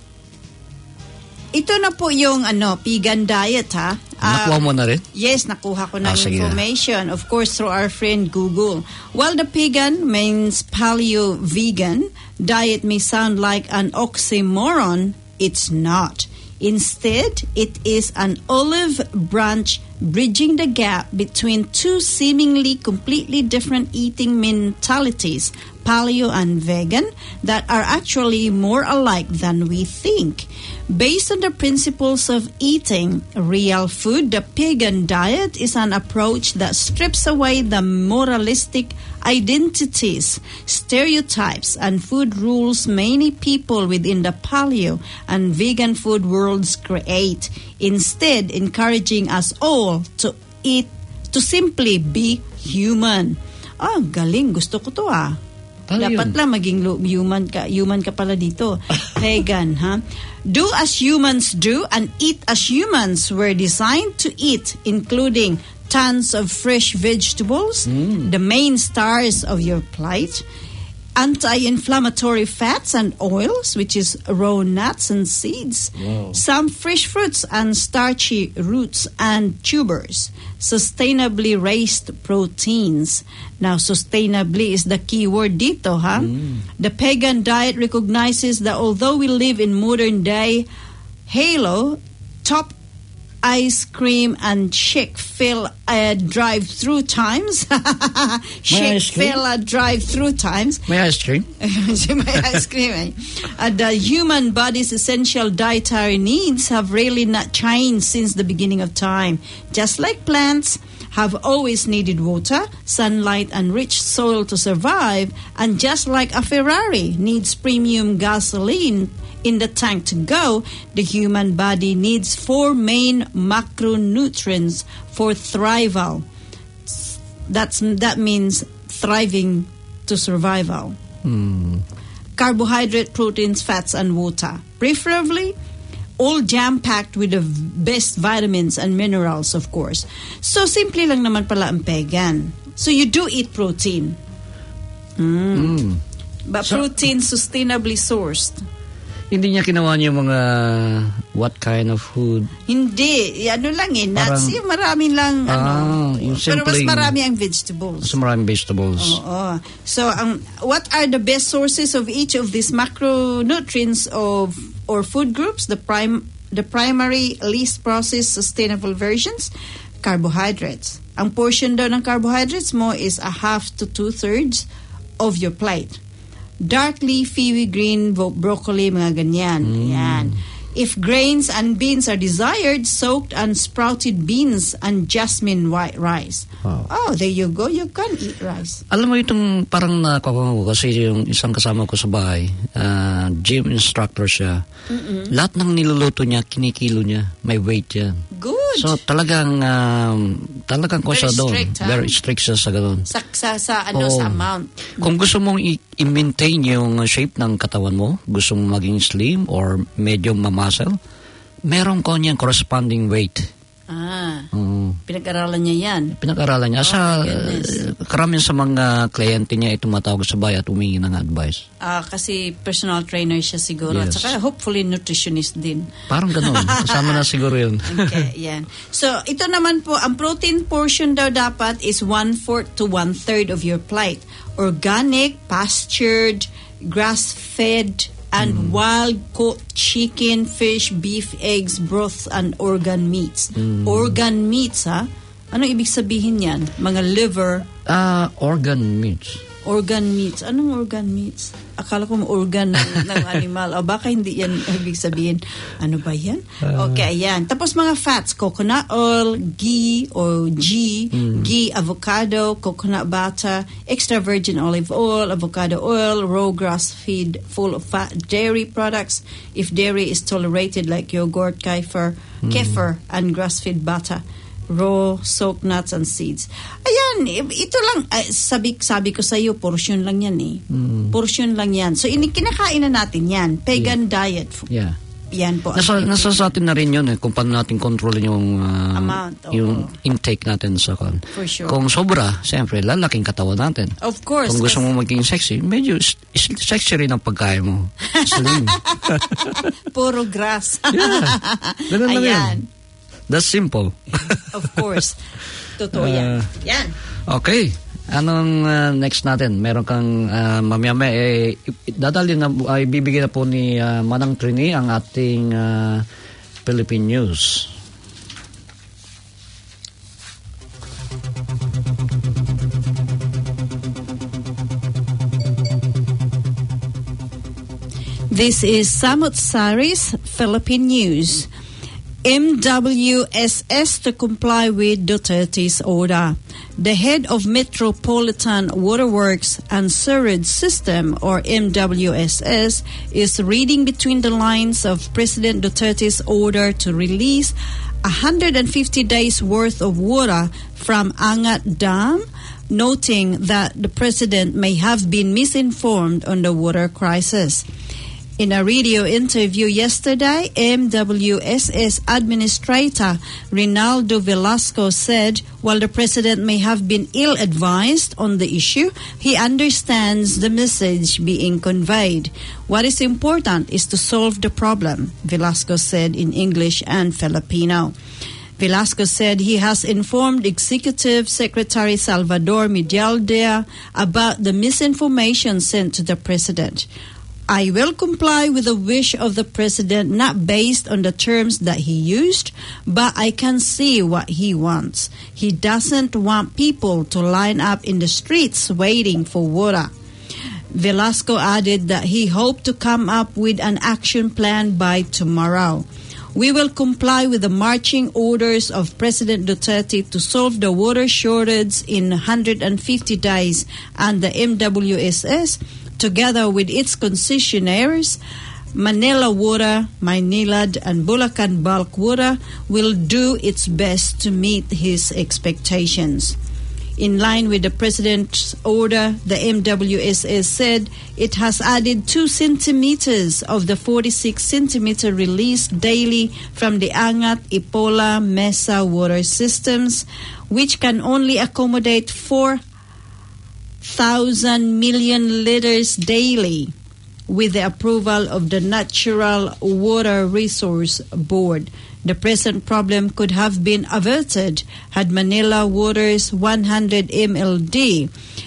ito na po yung ano, vegan diet ha. Ah, Nakuha mo na rin? Yes, nakuha ko ng Ah, sige. information. Of course, through our friend Google. While the vegan means paleo-vegan, diet may sound like an oxymoron, it's not. Instead, it is an olive branch bridging the gap between two seemingly completely different eating mentalities, paleo and vegan, that are actually more alike than we think. Based on the principles of eating real food, the vegan diet is an approach that strips away the moralistic identities, stereotypes, and food rules many people within the paleo and vegan food worlds create, instead encouraging us all to eat, to simply be human. Ah, galing. Gusto ko to ah. Ano Dapat yun? lang maging lo- human ka. Human ka pala dito. Vegan, ha? Do as humans do and eat as humans were designed to eat, including tons of fresh vegetables, the main stars of your plate, anti-inflammatory fats and oils, which is raw nuts and seeds, Wow. some fresh fruits and starchy roots and tubers, sustainably raised proteins. Now, sustainably is the key word dito, ha? The pagan diet recognizes that although we live in modern day halo, top ice cream and Chick-fil uh, drive-through times. Chick-fil uh, drive-through times. May ice cream? May ice cream. Eh? Uh, the human body's essential dietary needs have really not changed since the beginning of time. Just like plants have always needed water, sunlight, and rich soil to survive, and just like a Ferrari needs premium gasoline in the tank to go, the human body needs four main macronutrients for thrival. That's that means thriving to survival. Carbohydrate, proteins, fats, and water. Preferably, all jam-packed with the best vitamins and minerals, of course. So, simple lang naman pala ang vegan. So, you do eat protein. Mm. But So- protein sustainably sourced. Hindi niya kinawa niya yung mga what kind of food? Hindi. Ano lang eh. Nuts. Parang- Yung marami lang. Ah, ano. yung Pero mas simpleng- marami ang vegetables. Sa maraming vegetables. Oo. So, ang what are the best sources of each of these macronutrients of or food groups? The prime, the primary, least processed, sustainable versions, carbohydrates. Ang portion daw ng carbohydrates mo is a half to two thirds of your plate. Dark leafy green bro- broccoli, mga ganyan. Yan. If grains and beans are desired, soaked and sprouted beans and jasmine white rice. Wow. Oh, there you go. You can eat rice. Alam mo itong parang nakakuha ko kasi yung isang kasama ko sa bahay, ah, gym instructor siya. Lahat ng niluluto niya, kinikilo niya. May weight yan. Good. So talagang um, talagang ko Very siya doon. strict, ha? Very strict siya sa ganun. sa, sa, sa ano, Oo. sa amount. Kung gusto mong i- i-maintain yung shape ng katawan mo, gusto mong maging slim or medyo mamuscle, meron ko niyang corresponding weight. Ah, Oo. pinag-aralan niya yan. Pinag-aralan niya. Sa, Oh, my goodness. uh, karamihan sa mga kliyente niya ay tumatawag sa bahay at humingi ng advice. Ah, kasi personal trainer siya siguro. At Yes. saka hopefully nutritionist din. Parang ganun. Kasama na siguro yun. Okay, yan. So, ito naman po, ang protein portion daw dapat is one-fourth to one-third of your plate. Organic, pastured, grass-fed, and wild-caught chicken, fish, beef, eggs, broth, and organ meats. Organ meats, ha? Anong ibig sabihin yan? Mga liver, Ah, organ meats. organ meats. Anong organ meats? Akala ko organ ng, ng animal. O baka hindi yan ibig sabihin. Ano ba yan? Okay, ayan. Tapos mga fats, coconut oil, ghee or ghee, ghee, avocado, coconut butter, extra virgin olive oil, avocado oil, raw grass feed full of fat, dairy products, if dairy is tolerated like yogurt, kefir, kefir, and grass-fed butter. Raw, soaked nuts and seeds. Ayan, i- ito lang, ay, sabi, sabi ko sa iyo, portion lang yan eh. Portion lang yan. So, ini kinakain na natin yan. Pagan diet. Yeah. Yan po. Nasa, nasa sa atin na rin yun eh, kung paano natin kontrolin yung, ah, Amount, oo. yung intake natin sa kan. For sure. Kung sobra, siyempre, lalaking katawan natin. Of course. Kung gusto kasi- mo maging sexy, medyo s- s- sexy rin ang pagkain mo. Slim. Puro grass. Yeah. Ganun lang yan. Ayan. That's simple. Of course. Totoo yan. Yan. Okay. Anong ah, next natin? Meron kang uh, mamaya eh, i- dadali na, ay bibigyan na po ni ah, Manang Trini ang ating ah, Philippine News. This is Samut Sari's Philippine News. M W S S to comply with Duterte's order. The head of Metropolitan Waterworks and Sewerage System, or M W S S, is reading between the lines of President Duterte's order to release one hundred fifty days worth of water from Angat Dam, noting that the president may have been misinformed on the water crisis. In a radio interview yesterday, M W S S Administrator Rinaldo Velasco said while the president may have been ill-advised on the issue, he understands the message being conveyed. What is important is to solve the problem, Velasco said in English and Filipino. Velasco said he has informed Executive Secretary Salvador Medialdea about the misinformation sent to the president. I will comply with the wish of the president, not based on the terms that he used, but I can see what he wants. He doesn't want people to line up in the streets waiting for water. Velasco added that he hoped to come up with an action plan by tomorrow. We will comply with the marching orders of President Duterte to solve the water shortage in one hundred fifty days, and the M W S S, together with its concessionaires, Manila Water, Maynilad, and Bulacan Bulk Water, will do its best to meet his expectations. In line with the President's order, the M W S S said it has added two centimeters of the forty-six centimeter released daily from the Angat, Ipola, Mesa water systems, which can only accommodate four thousand million liters daily, with the approval of the Natural Water Resource Board. The present problem could have been averted had Manila Water's one hundred million liters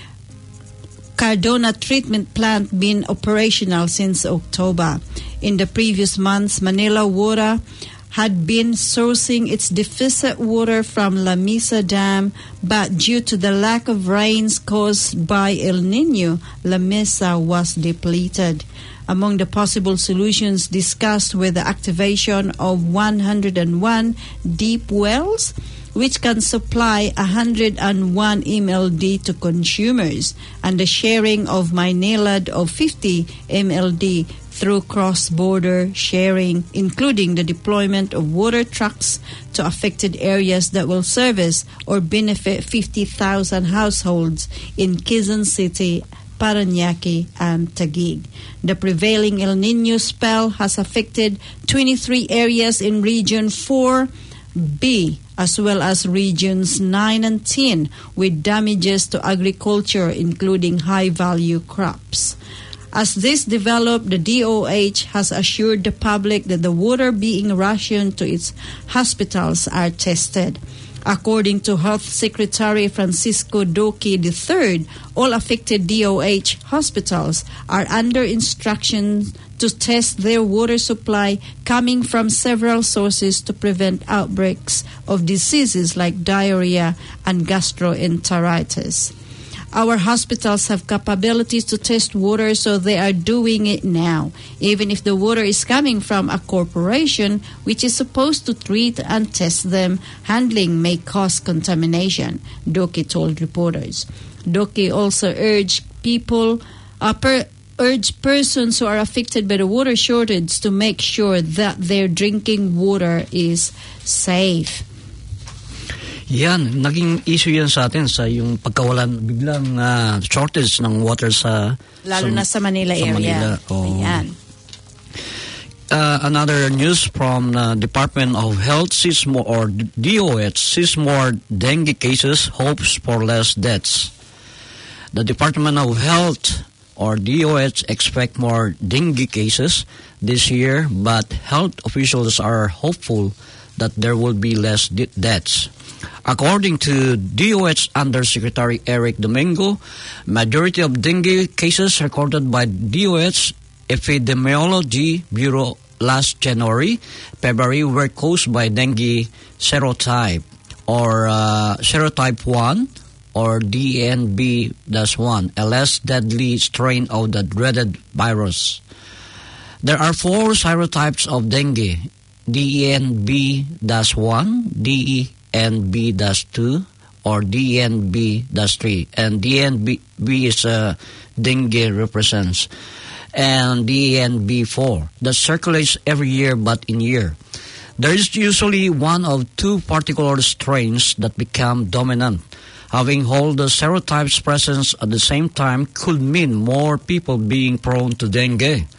Cardona treatment plant been operational since October. In the previous months, Manila Water had been sourcing its deficit water from La Mesa Dam, but due to the lack of rains caused by El Nino, La Mesa was depleted. Among the possible solutions discussed were the activation of one hundred one deep wells, which can supply one hundred one million liters to consumers, and the sharing of Maynilad of fifty million liters through cross-border sharing, including the deployment of water trucks to affected areas that will service or benefit fifty thousand households in Quezon City, Parañaque, and Taguig. The prevailing El Nino spell has affected twenty-three areas in Region four B, as well as Regions nine and ten, with damages to agriculture, including high-value crops. As this developed, the D O H has assured the public that the water being rationed to its hospitals are tested. According to Health Secretary Francisco Duque the third, all affected D O H hospitals are under instructions to test their water supply coming from several sources to prevent outbreaks of diseases like diarrhea and gastroenteritis. Our hospitals have capabilities to test water, so they are doing it now, even if the water is coming from a corporation which is supposed to treat and test them. Handling may cause contamination, Duque told reporters. Duque also urged people, uh, per, urged persons who are affected by the water shortage to make sure that their drinking water is safe. Yan, naging issue yan sa atin sa yung pagkawalan, biglang uh, shortage ng water sa... Lalo sa, na sa Manila sa area. Manila. Oh. Ayan. Uh, another news from the Department of Health sees more, or D O H sees more dengue cases, hopes for less deaths. The Department of Health, or D O H, expect more dengue cases this year, but health officials are hopeful that there will be less de- deaths. According to D O H Undersecretary Eric Domingo, majority of dengue cases recorded by D O H Epidemiology Bureau last January, February were caused by dengue serotype or uh, serotype one or D N B one, a less deadly strain of the dreaded virus. There are four serotypes of dengue: D N B one, D N B two, or D N B three, and D N B is uh, dengue represents, and D N B four that circulates every year but in year. There is usually one of two particular strains that become dominant. Having all the serotypes present at the same time could mean more people being prone to dengue.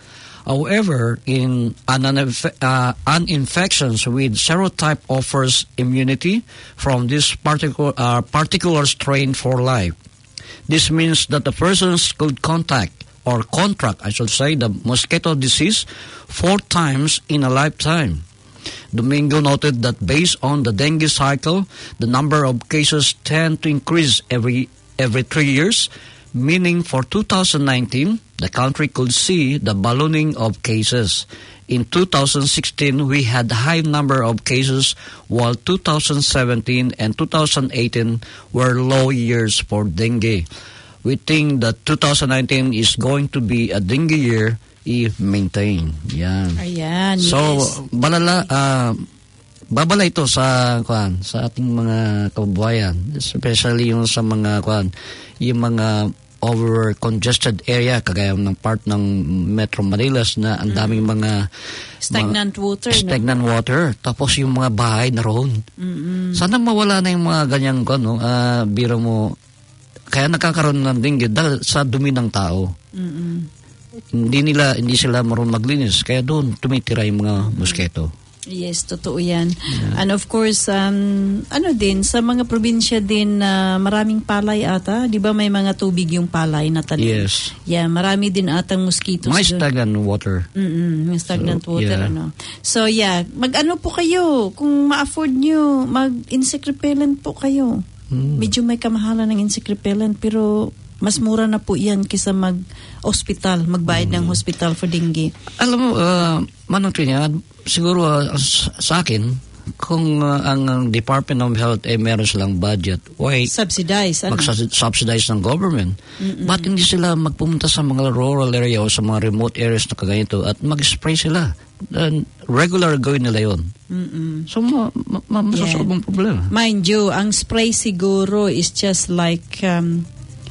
However, in an, uh, an infections with serotype offers immunity from this particular, uh, particular strain for life. This means that the persons could contact or contract, I should say, the mosquito disease four times in a lifetime. Domingo noted that based on the dengue cycle, the number of cases tend to increase every every three years, meaning for two thousand nineteen, the country could see the ballooning of cases. In two thousand sixteen, we had a high number of cases, while two thousand seventeen and two thousand eighteen were low years for dengue. We think that two thousand nineteen is going to be a dengue year if maintained. Yan. Ayan, So, yes. balala, uh, babala ito sa, kuan, sa ating mga kababayan, especially yung sa mga, kuan, yung mga over congested area kagaya ng part ng Metro Manila na ang daming mga Stagnant mga, water. stagnant no? water, tapos yung mga bahay na roon. Mm-mm. Sana mawala na yung mga ganyang ano, uh, biro mo, kaya nakakaroon ng dengue dahil sa dumi ng tao. Mm-mm. Hindi nila hindi sila marunong maglinis, kaya doon tumitira yung mga mosquito. Yes, totoo yan. And of course, um, ano din, sa mga probinsya din na maraming palay ata, di ba may mga tubig yung palay na tanim? Yes. Yeah, marami din atang mosquitoes Mga doon. stagnant water. Mm-mm, yung stagnant So, water, yeah. ano. So, yeah, mag-ano po kayo, kung ma-afford nyo, mag-insect repellent po kayo. Mm. Medyo may kamahalan ng insect repellent, pero mas mura na po yan kaysa mag-hospital, magbayad Mm. ng hospital for dengue. Alam mo, uh, Manong Trinia, siguro uh, sa akin, kung uh, ang Department of Health ay eh, meron silang budget, why Subsidize, ano? mag-subsidize ng government? Mm-mm. Ba't hindi sila magpumunta sa mga rural area o sa mga remote areas na kaganito at mag-spray sila? Uh, regular gawin nila yun. Mm-mm. So, ma- ma- ma- masasolve Yeah. ang problema. Mind you, ang spray siguro is just like um,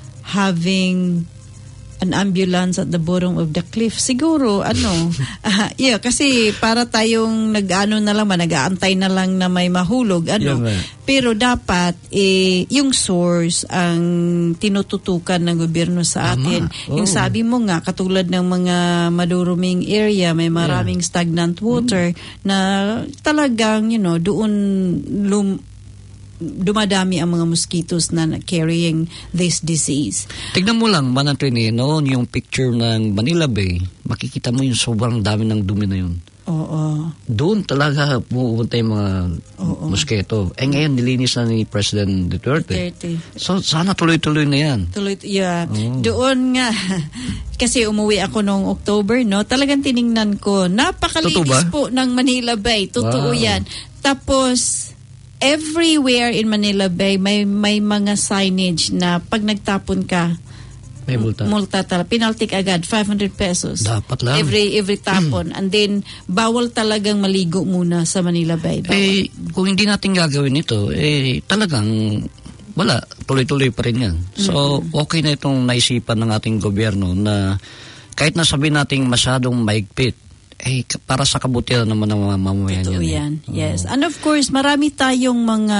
having an ambulance at the bottom of the cliff. Siguro, ano, uh, yeah, kasi para tayong nag-ano na lang, nag-aantay na lang na may mahulog, ano. Yeah, man. Pero dapat, eh, yung source ang tinututukan ng gobyerno sa Tama. atin. Yung Oh. sabi mo nga, katulad ng mga maduruming area, may maraming stagnant water na talagang, you know, doon lum dumadami ang mga mosquitoes na carrying this disease. Tignan mo lang, Manang Trini, noon yung picture ng Manila Bay, makikita mo yung sobrang dami ng dumi na yun. Oo. Doon talaga pumupunta yung mga Oo. mosquito. Eh ngayon, nilinis na ni President Duterte. thirty. So, sana tuloy-tuloy na yan. Tuloy, yeah. Oh. Doon nga, kasi umuwi ako noong October, no? Talagang tiningnan ko, Totoo napakalinis ba? po ng Manila Bay. Totoo Wow. yan. Tapos, everywhere in Manila Bay, may may mga signage na pag nagtapon ka, May multa. multa talaga. Penalty agad, five hundred pesos. Dapat lang. Every every tapon. And then, bawal talagang maligo muna sa Manila Bay. Bawal. Eh, kung hindi natin gagawin ito, eh, talagang wala, tuloy-tuloy pa rin yan. So, okay na itong naisipan ng ating gobyerno na kahit nasabihin natin masyadong maigpit, eh, para sa kabutihan naman ng mga mamamayan Totoo yan. yan. eh. Yes. And of course, marami tayong mga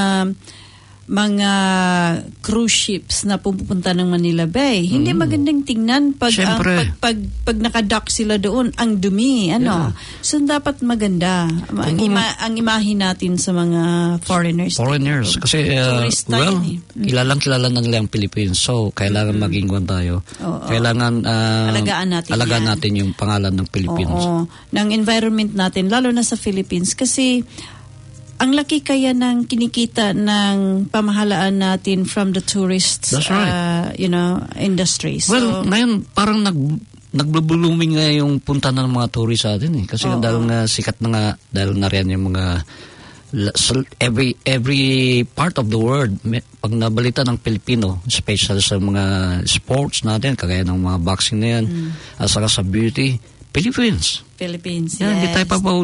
mga cruise ships na pupunta ng Manila Bay. Hindi magandang tingnan pag, ang, Siyempre. pag, pag, pag nakadock sila doon, ang dumi. Ano? So, dapat maganda. Ang, ima, ang imahin natin sa mga foreigners. Foreigners. Kasi, uh, Turista well, yun eh. kilalang kilala na nila ang Philippines. So, kailangan maging kwan tayo. Oo. Kailangan uh, Alagaan natin alagaan yan. natin yung pangalan ng Philippines. Oo. Ng environment natin, lalo na sa Philippines. Kasi, ang laki kaya ng kinikita ng pamahalaan natin from the tourists, That's right. uh, you know, industry. So, Well, ngayon, parang nag nagbo-blooming nga yung punta ng mga tourist sa atin eh. Kasi Oo. dahil nga sikat na nga, dahil na rin yung mga la- sa- every every part of the world, may, pag nabalita ng Pilipino, special sa mga sports natin, kagaya ng mga boxing na yan, Mm. at saka sa beauty, Philippines. Philippines, Yan, hindi yes. tayo papahuli.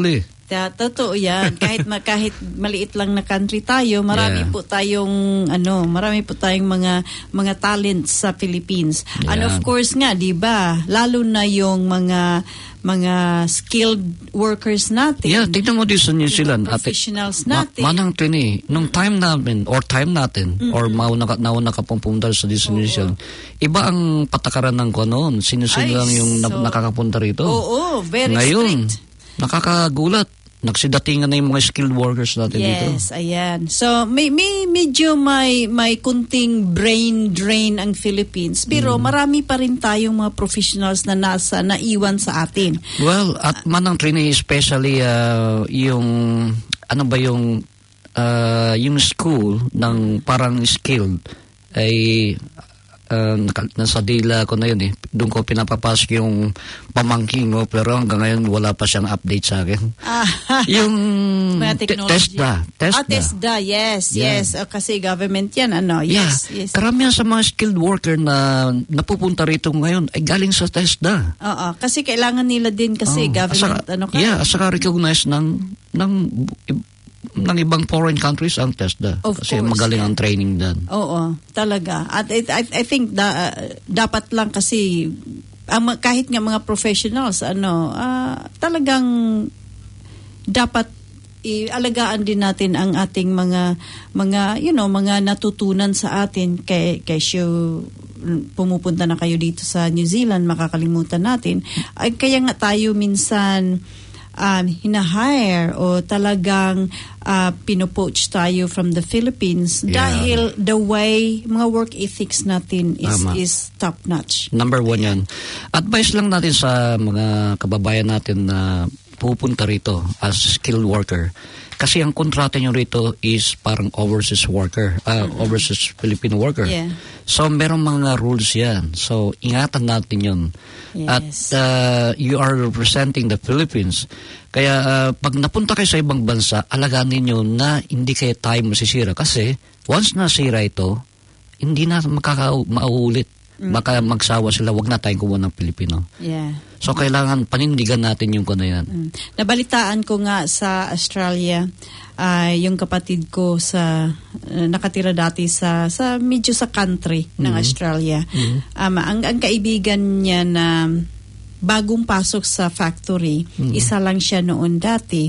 Ta- Totoo yan. Kahit ma- kahit maliit lang na country tayo, marami Yeah. po tayong ano, marami po tayong mga mga talents sa Philippines. And Yeah. of course nga, 'di ba? Lalo na yung mga mga skilled workers natin. Yeah, tignan mo din sa New Zealand. Ate, Professionals ma- natin. manang trini, nung time namin, or time natin, or mauna ka, nauna ka pong pumunta sa destination, iba ang patakaran ng kuanon. Sino-sino Ay, lang yung na- so- nakakapunta rito. Oo, very Ngayon, strict. nakakagulat. Nagsidatingan na yung mga skilled workers natin dito. Yes, ayan. So may may medyo may may kunting brain drain ang Philippines, pero Mm. marami pa rin tayong mga professionals na nasa naiwan sa atin. Well, at manang trini, especially uh, yung, ano ba yung, uh, yung school ng parang skilled, ay uh, naka, nasa dila ko na yun eh. Doon ko pinapapasok yung pamangking ko, pero hanggang ngayon wala pa siyang update sa akin. Ah, Yung mga te- technology. TESDA. TESDA. Ah, TESDA, yes, Yeah. yes. Oh, kasi government yan, ano, Yeah, yes, yes. karamihan sa mga skilled worker na napupunta rito ngayon ay galing sa TESDA. Oo, kasi kailangan nila din kasi Oh, government, asaka- ano ka? Yeah, asaka recognized ng, ng, ng ibang foreign countries ang TESDA. Of Kasi course, magaling yeah. ang training doon. Oo, talaga. At I, I, I think da, dapat lang kasi ang mga- kahit nga mga professionals ano, ah, talagang dapat ialagaan din natin ang ating mga mga you know, mga natutunan sa atin kay kay siyo pumupunta na kayo dito sa New Zealand, makakalimutan natin. Ay kaya nga tayo minsan um, hinahire o talagang uh, pinopoach tayo from the Philippines Yeah. dahil the way mga work ethics natin is Tama. is top notch. Number one yan. Advice lang natin sa mga kababayan natin na pupunta rito as skilled worker. Kasi ang kontrata nyo rito is parang overseas worker, uh, overseas Filipino worker. Yeah. So, meron mga rules yan. So, ingatan natin yun. At Yes. uh, you are representing the Philippines. Kaya, uh, pag napunta kayo sa ibang bansa, alagaan ninyo na hindi kayo tayo masisira. Kasi, once nasira ito, hindi na makaka-mauulit. Baka magsawa sila, wag na tayong kumuha ng Pilipino. Yeah. So, kailangan panindigan natin yung kuno yan. Mm. Nabalitaan ko nga sa Australia, ah, yung kapatid ko sa uh, nakatira dati sa sa medyo sa country ng Australia. Um, ang ang kaibigan niya na bagong pasok sa factory, isa lang siya noon dati.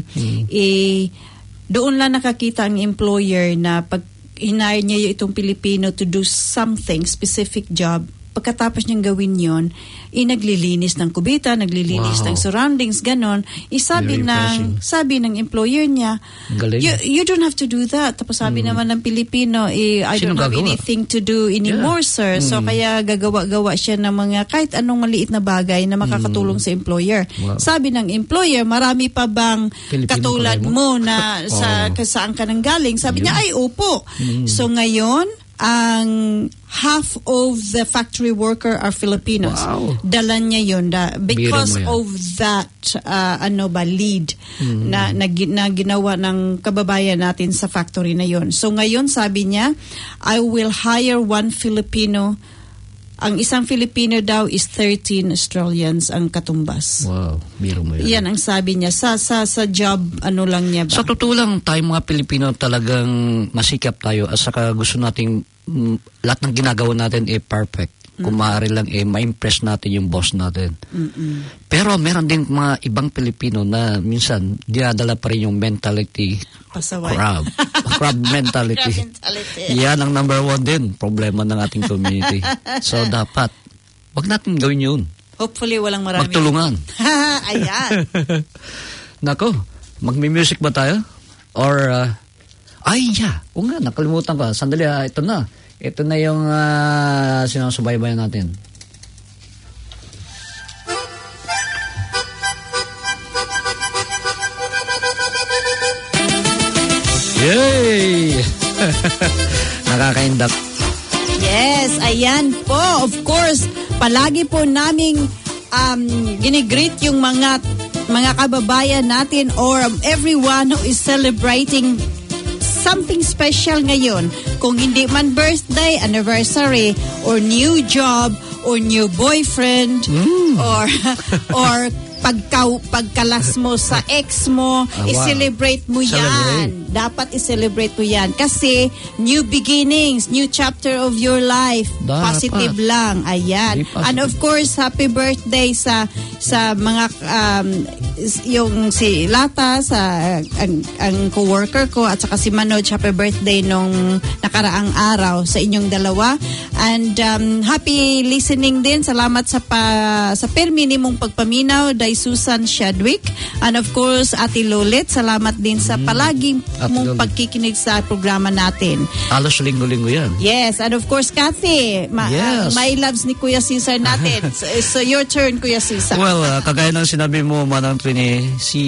Eh doon lang nakakita ang employer na pag hinire niya yung itong Pilipino to do something specific job, pagkatapos niyang gawin yon, eh, naglilinis ng kubita, naglilinis Wow. ng surroundings, ganon. Eh, sabi Very ng, impressive. sabi ng employer niya, Galing. you, you don't have to do that. Tapos sabi naman ng Pilipino, eh, I Sino don't have gagawa? anything to do anymore, sir. So, kaya gagawa-gawa siya ng mga kahit anong maliit na bagay na makakatulong sa employer. Wow. Sabi ng employer, marami pa bang Pilipino katulad kalay mo? mo na sa Oh. saan ka nang galing? Sabi niya, ay, opo. So, ngayon, ang half of the factory worker are Filipinos. Wow. Dala niya yun. Da, because Biro mo yan. of that, uh, ano ba, lead na, na, gi- na ginawa ng kababayan natin sa factory na yun. So ngayon, sabi niya, I will hire one Filipino. Ang isang Filipino daw is thirteen Australians ang katumbas. Wow, biro mo yan. Yan ang sabi niya. Sa, sa, sa job, ano lang niya ba? Sa totoo lang, tayo mga Pilipino talagang masikap tayo at saka gusto nating mm, lahat ng ginagawa natin eh perfect. Kung maaari lang eh ma-impress natin yung boss natin. Mm-mm. Pero meron din mga ibang Pilipino na minsan dinadala pa rin yung mentality Pasaway. crab. crab mentality. Crab mentality. Yan ang number one din problema ng ating community. So dapat wag natin gawin yun. Hopefully, walang marami. Magtulungan. Ayan. Nako, magmi-music ba tayo? Or, uh, ay, yeah. O nga, nakalimutan ko. Sandali, ah, ito na. Ito na yung uh, sinusubaybayan natin. Yay! Nakakaindak. Yes, ayan po. Of course, palagi po naming um, ginigreet yung mga mga kababayan natin or everyone who is celebrating something special ngayon. Kung hindi man birthday, anniversary, or new job, or new boyfriend, or or pagka, pagkalas mo sa ex mo, wow. i-celebrate mo Celebrate. yan. Dapat i-celebrate mo yan. Kasi new beginnings, new chapter of your life. Dapat. Positive lang. Ayan. Be positive. And of course, happy birthday sa sa mga um, yung si Lata, sa ang, ang co-worker ko, at saka si Manoj. Happy birthday nung nakaraang araw sa inyong dalawa. And um, happy listening din. Salamat sa pa, sa per minimum pagpaminaw day Susan Shadwick. And of course, Ate Lolit, salamat din sa palaging Ate mong Lolit. pagkikinig sa programa natin. Halos linggo-linggo yan. Yes, and of course, Kathy, ma- Yes. uh, my loves ni Kuya Cesar natin. so, so your turn, Kuya Cesar. Well, uh, kagaya ng sinabi mo, Manang Trini, si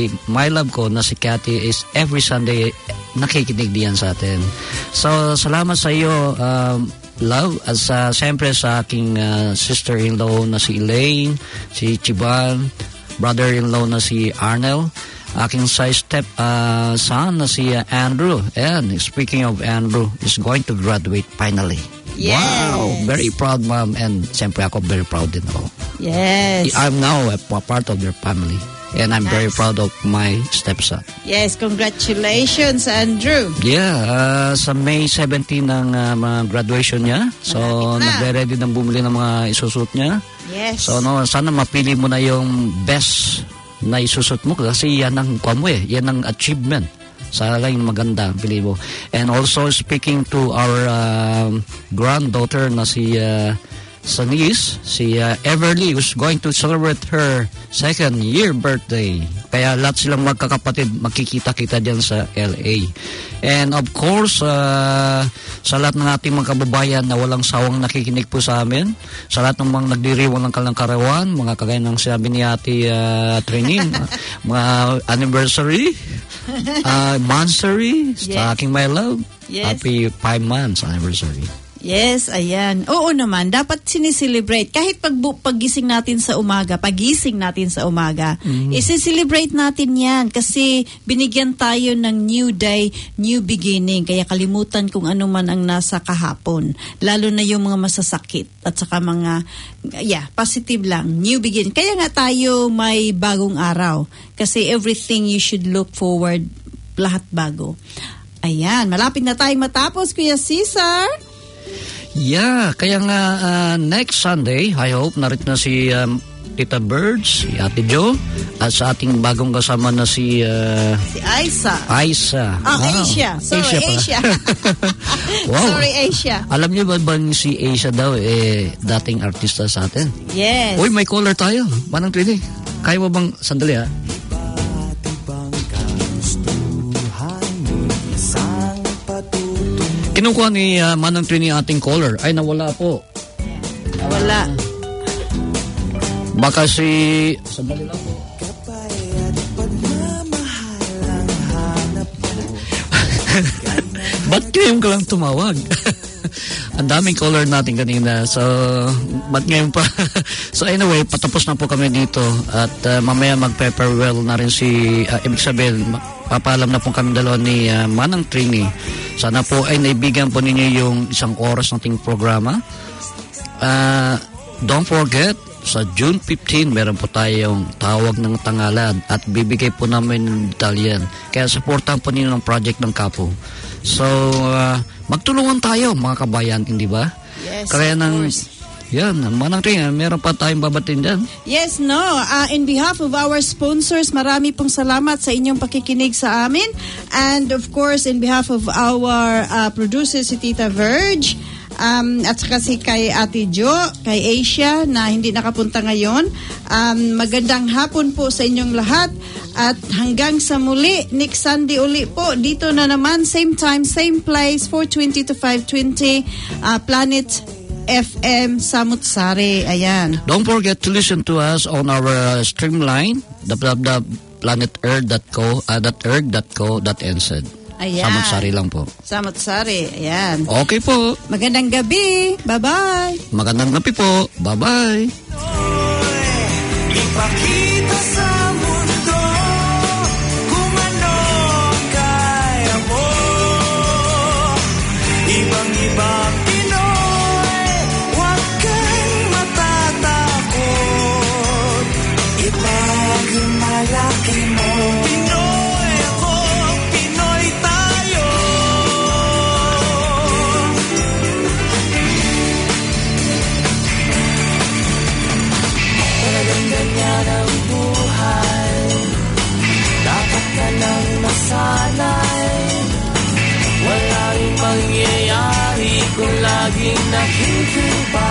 my love ko na si Cathy is every Sunday nakikinig diyan sa atin. So, salamat sa iyo, um, love, at sa, siyempre sa aking uh, sister-in-law na si Elaine, si Chiban, brother-in-law na si Arnel, aking side step uh, son na si uh, Andrew. And speaking of Andrew, is going to graduate finally. Yes. Wow, very proud mom, and siyempre ako very proud din ako. Yes. I'm now a p- part of their family, and I'm very Nice. proud of my stepson. Yes, congratulations, Andrew. Yeah, uh, sa May seventeenth ng uh, mga graduation niya. So, Malapit na. nagre-ready ng bumili ng mga isusuot niya. Yes. So, no, sana mapili mo na yung best na isusuot mo kasi yan ang kuha mo eh. Yan ang achievement. Sana lang yung maganda, pili mo. And also, speaking to our um, granddaughter na si uh, sa niece, si uh, Everly, who's going to celebrate her second year birthday. Kaya lahat silang magkakapatid makikita-kita dyan sa L A. And of course, uh, sa lahat ng ating mga kababayan na walang sawang nakikinig po sa amin, sa lahat ng mga nagdiriwang ng kalangkarawan, mga kagaya ng sabi ni Ate uh, Trini, mga anniversary, uh, monthsary, Yes. sa aking my love, Yes. happy five months anniversary. Yes, ayan. Oo naman, dapat siniselebrate. Kahit pag, paggising natin sa umaga, pagising natin sa umaga, Mm. isi-celebrate natin yan kasi binigyan tayo ng new day, new beginning. Kaya kalimutan kung ano man ang nasa kahapon. Lalo na yung mga masasakit at saka mga, yeah, positive lang. New beginning. Kaya nga tayo may bagong araw. Kasi everything you should look forward, lahat bago. Ayan, malapit na tayong matapos, Kuya Cesar. Yeah, kaya nga uh, next Sunday, I hope narito na si um, Tita Birds, si Ate Jo, at sa ating bagong kasama na si uh, Si Aisa. Aisa. Oh, Wow. Asia. Sorry, Asia pala. Asia. Wow. Sorry, Asia. Alam niyo ba bang si Asia daw eh dating artista sa atin? Yes. Uy, may caller tayo. Manang Trini, kaya mo bang sandali ha? Kinukuha ni uh, Manang Trini ating caller. Ay, nawala po. Wala. Baka si... Sandali lang po. Ba't ngayon ka lang tumawag? Ang daming caller natin kanina. So, ba't ngayon pa? So anyway, patapos na po kami dito. At uh, mamaya magpe-farewell na rin si... Uh, ibig sabihin, papalam na po kami dalawa ni uh, Manang Trini. Sana po ay naibigan po ninyo yung isang oras ng ating programa. Uh, don't forget, sa June fifteenth, meron po tayong tawag ng tangalan at bibigay po namin ng detalyan. Kaya supportan po ninyo ng project ng Kapo. So, uh, magtulungan tayo mga kabayan, hindi ba? Yes, Kaya of ng, course. yan, Manang Trini, meron pa tayong babatin dyan. Yes, no. Uh, in behalf of our sponsors, marami pong salamat sa inyong pakikinig sa amin. And of course, in behalf of our uh, producer, si Tita Verge, um, at saka si kay Ate Jo, kay Asia, na hindi nakapunta ngayon. Um, magandang hapon po sa inyong lahat. At hanggang sa muli, next Sunday uli po, dito na naman, same time, same place, four twenty to five twenty, uh, Planet F M Samut-Sari. Ayan. Don't forget to listen to us on our uh, streamline, w w w dot planet earth dot co dot co dot n z. Ayan. Samut-Sari lang po. Samut-Sari. Ayan. Okay po. Magandang gabi. Bye-bye. Magandang gabi po. Bye-bye. Ipakita sa mundo kung ano ang kaya mo. Ibang-ibang Pinoy, huwag kang matatakot. Ipakita came through by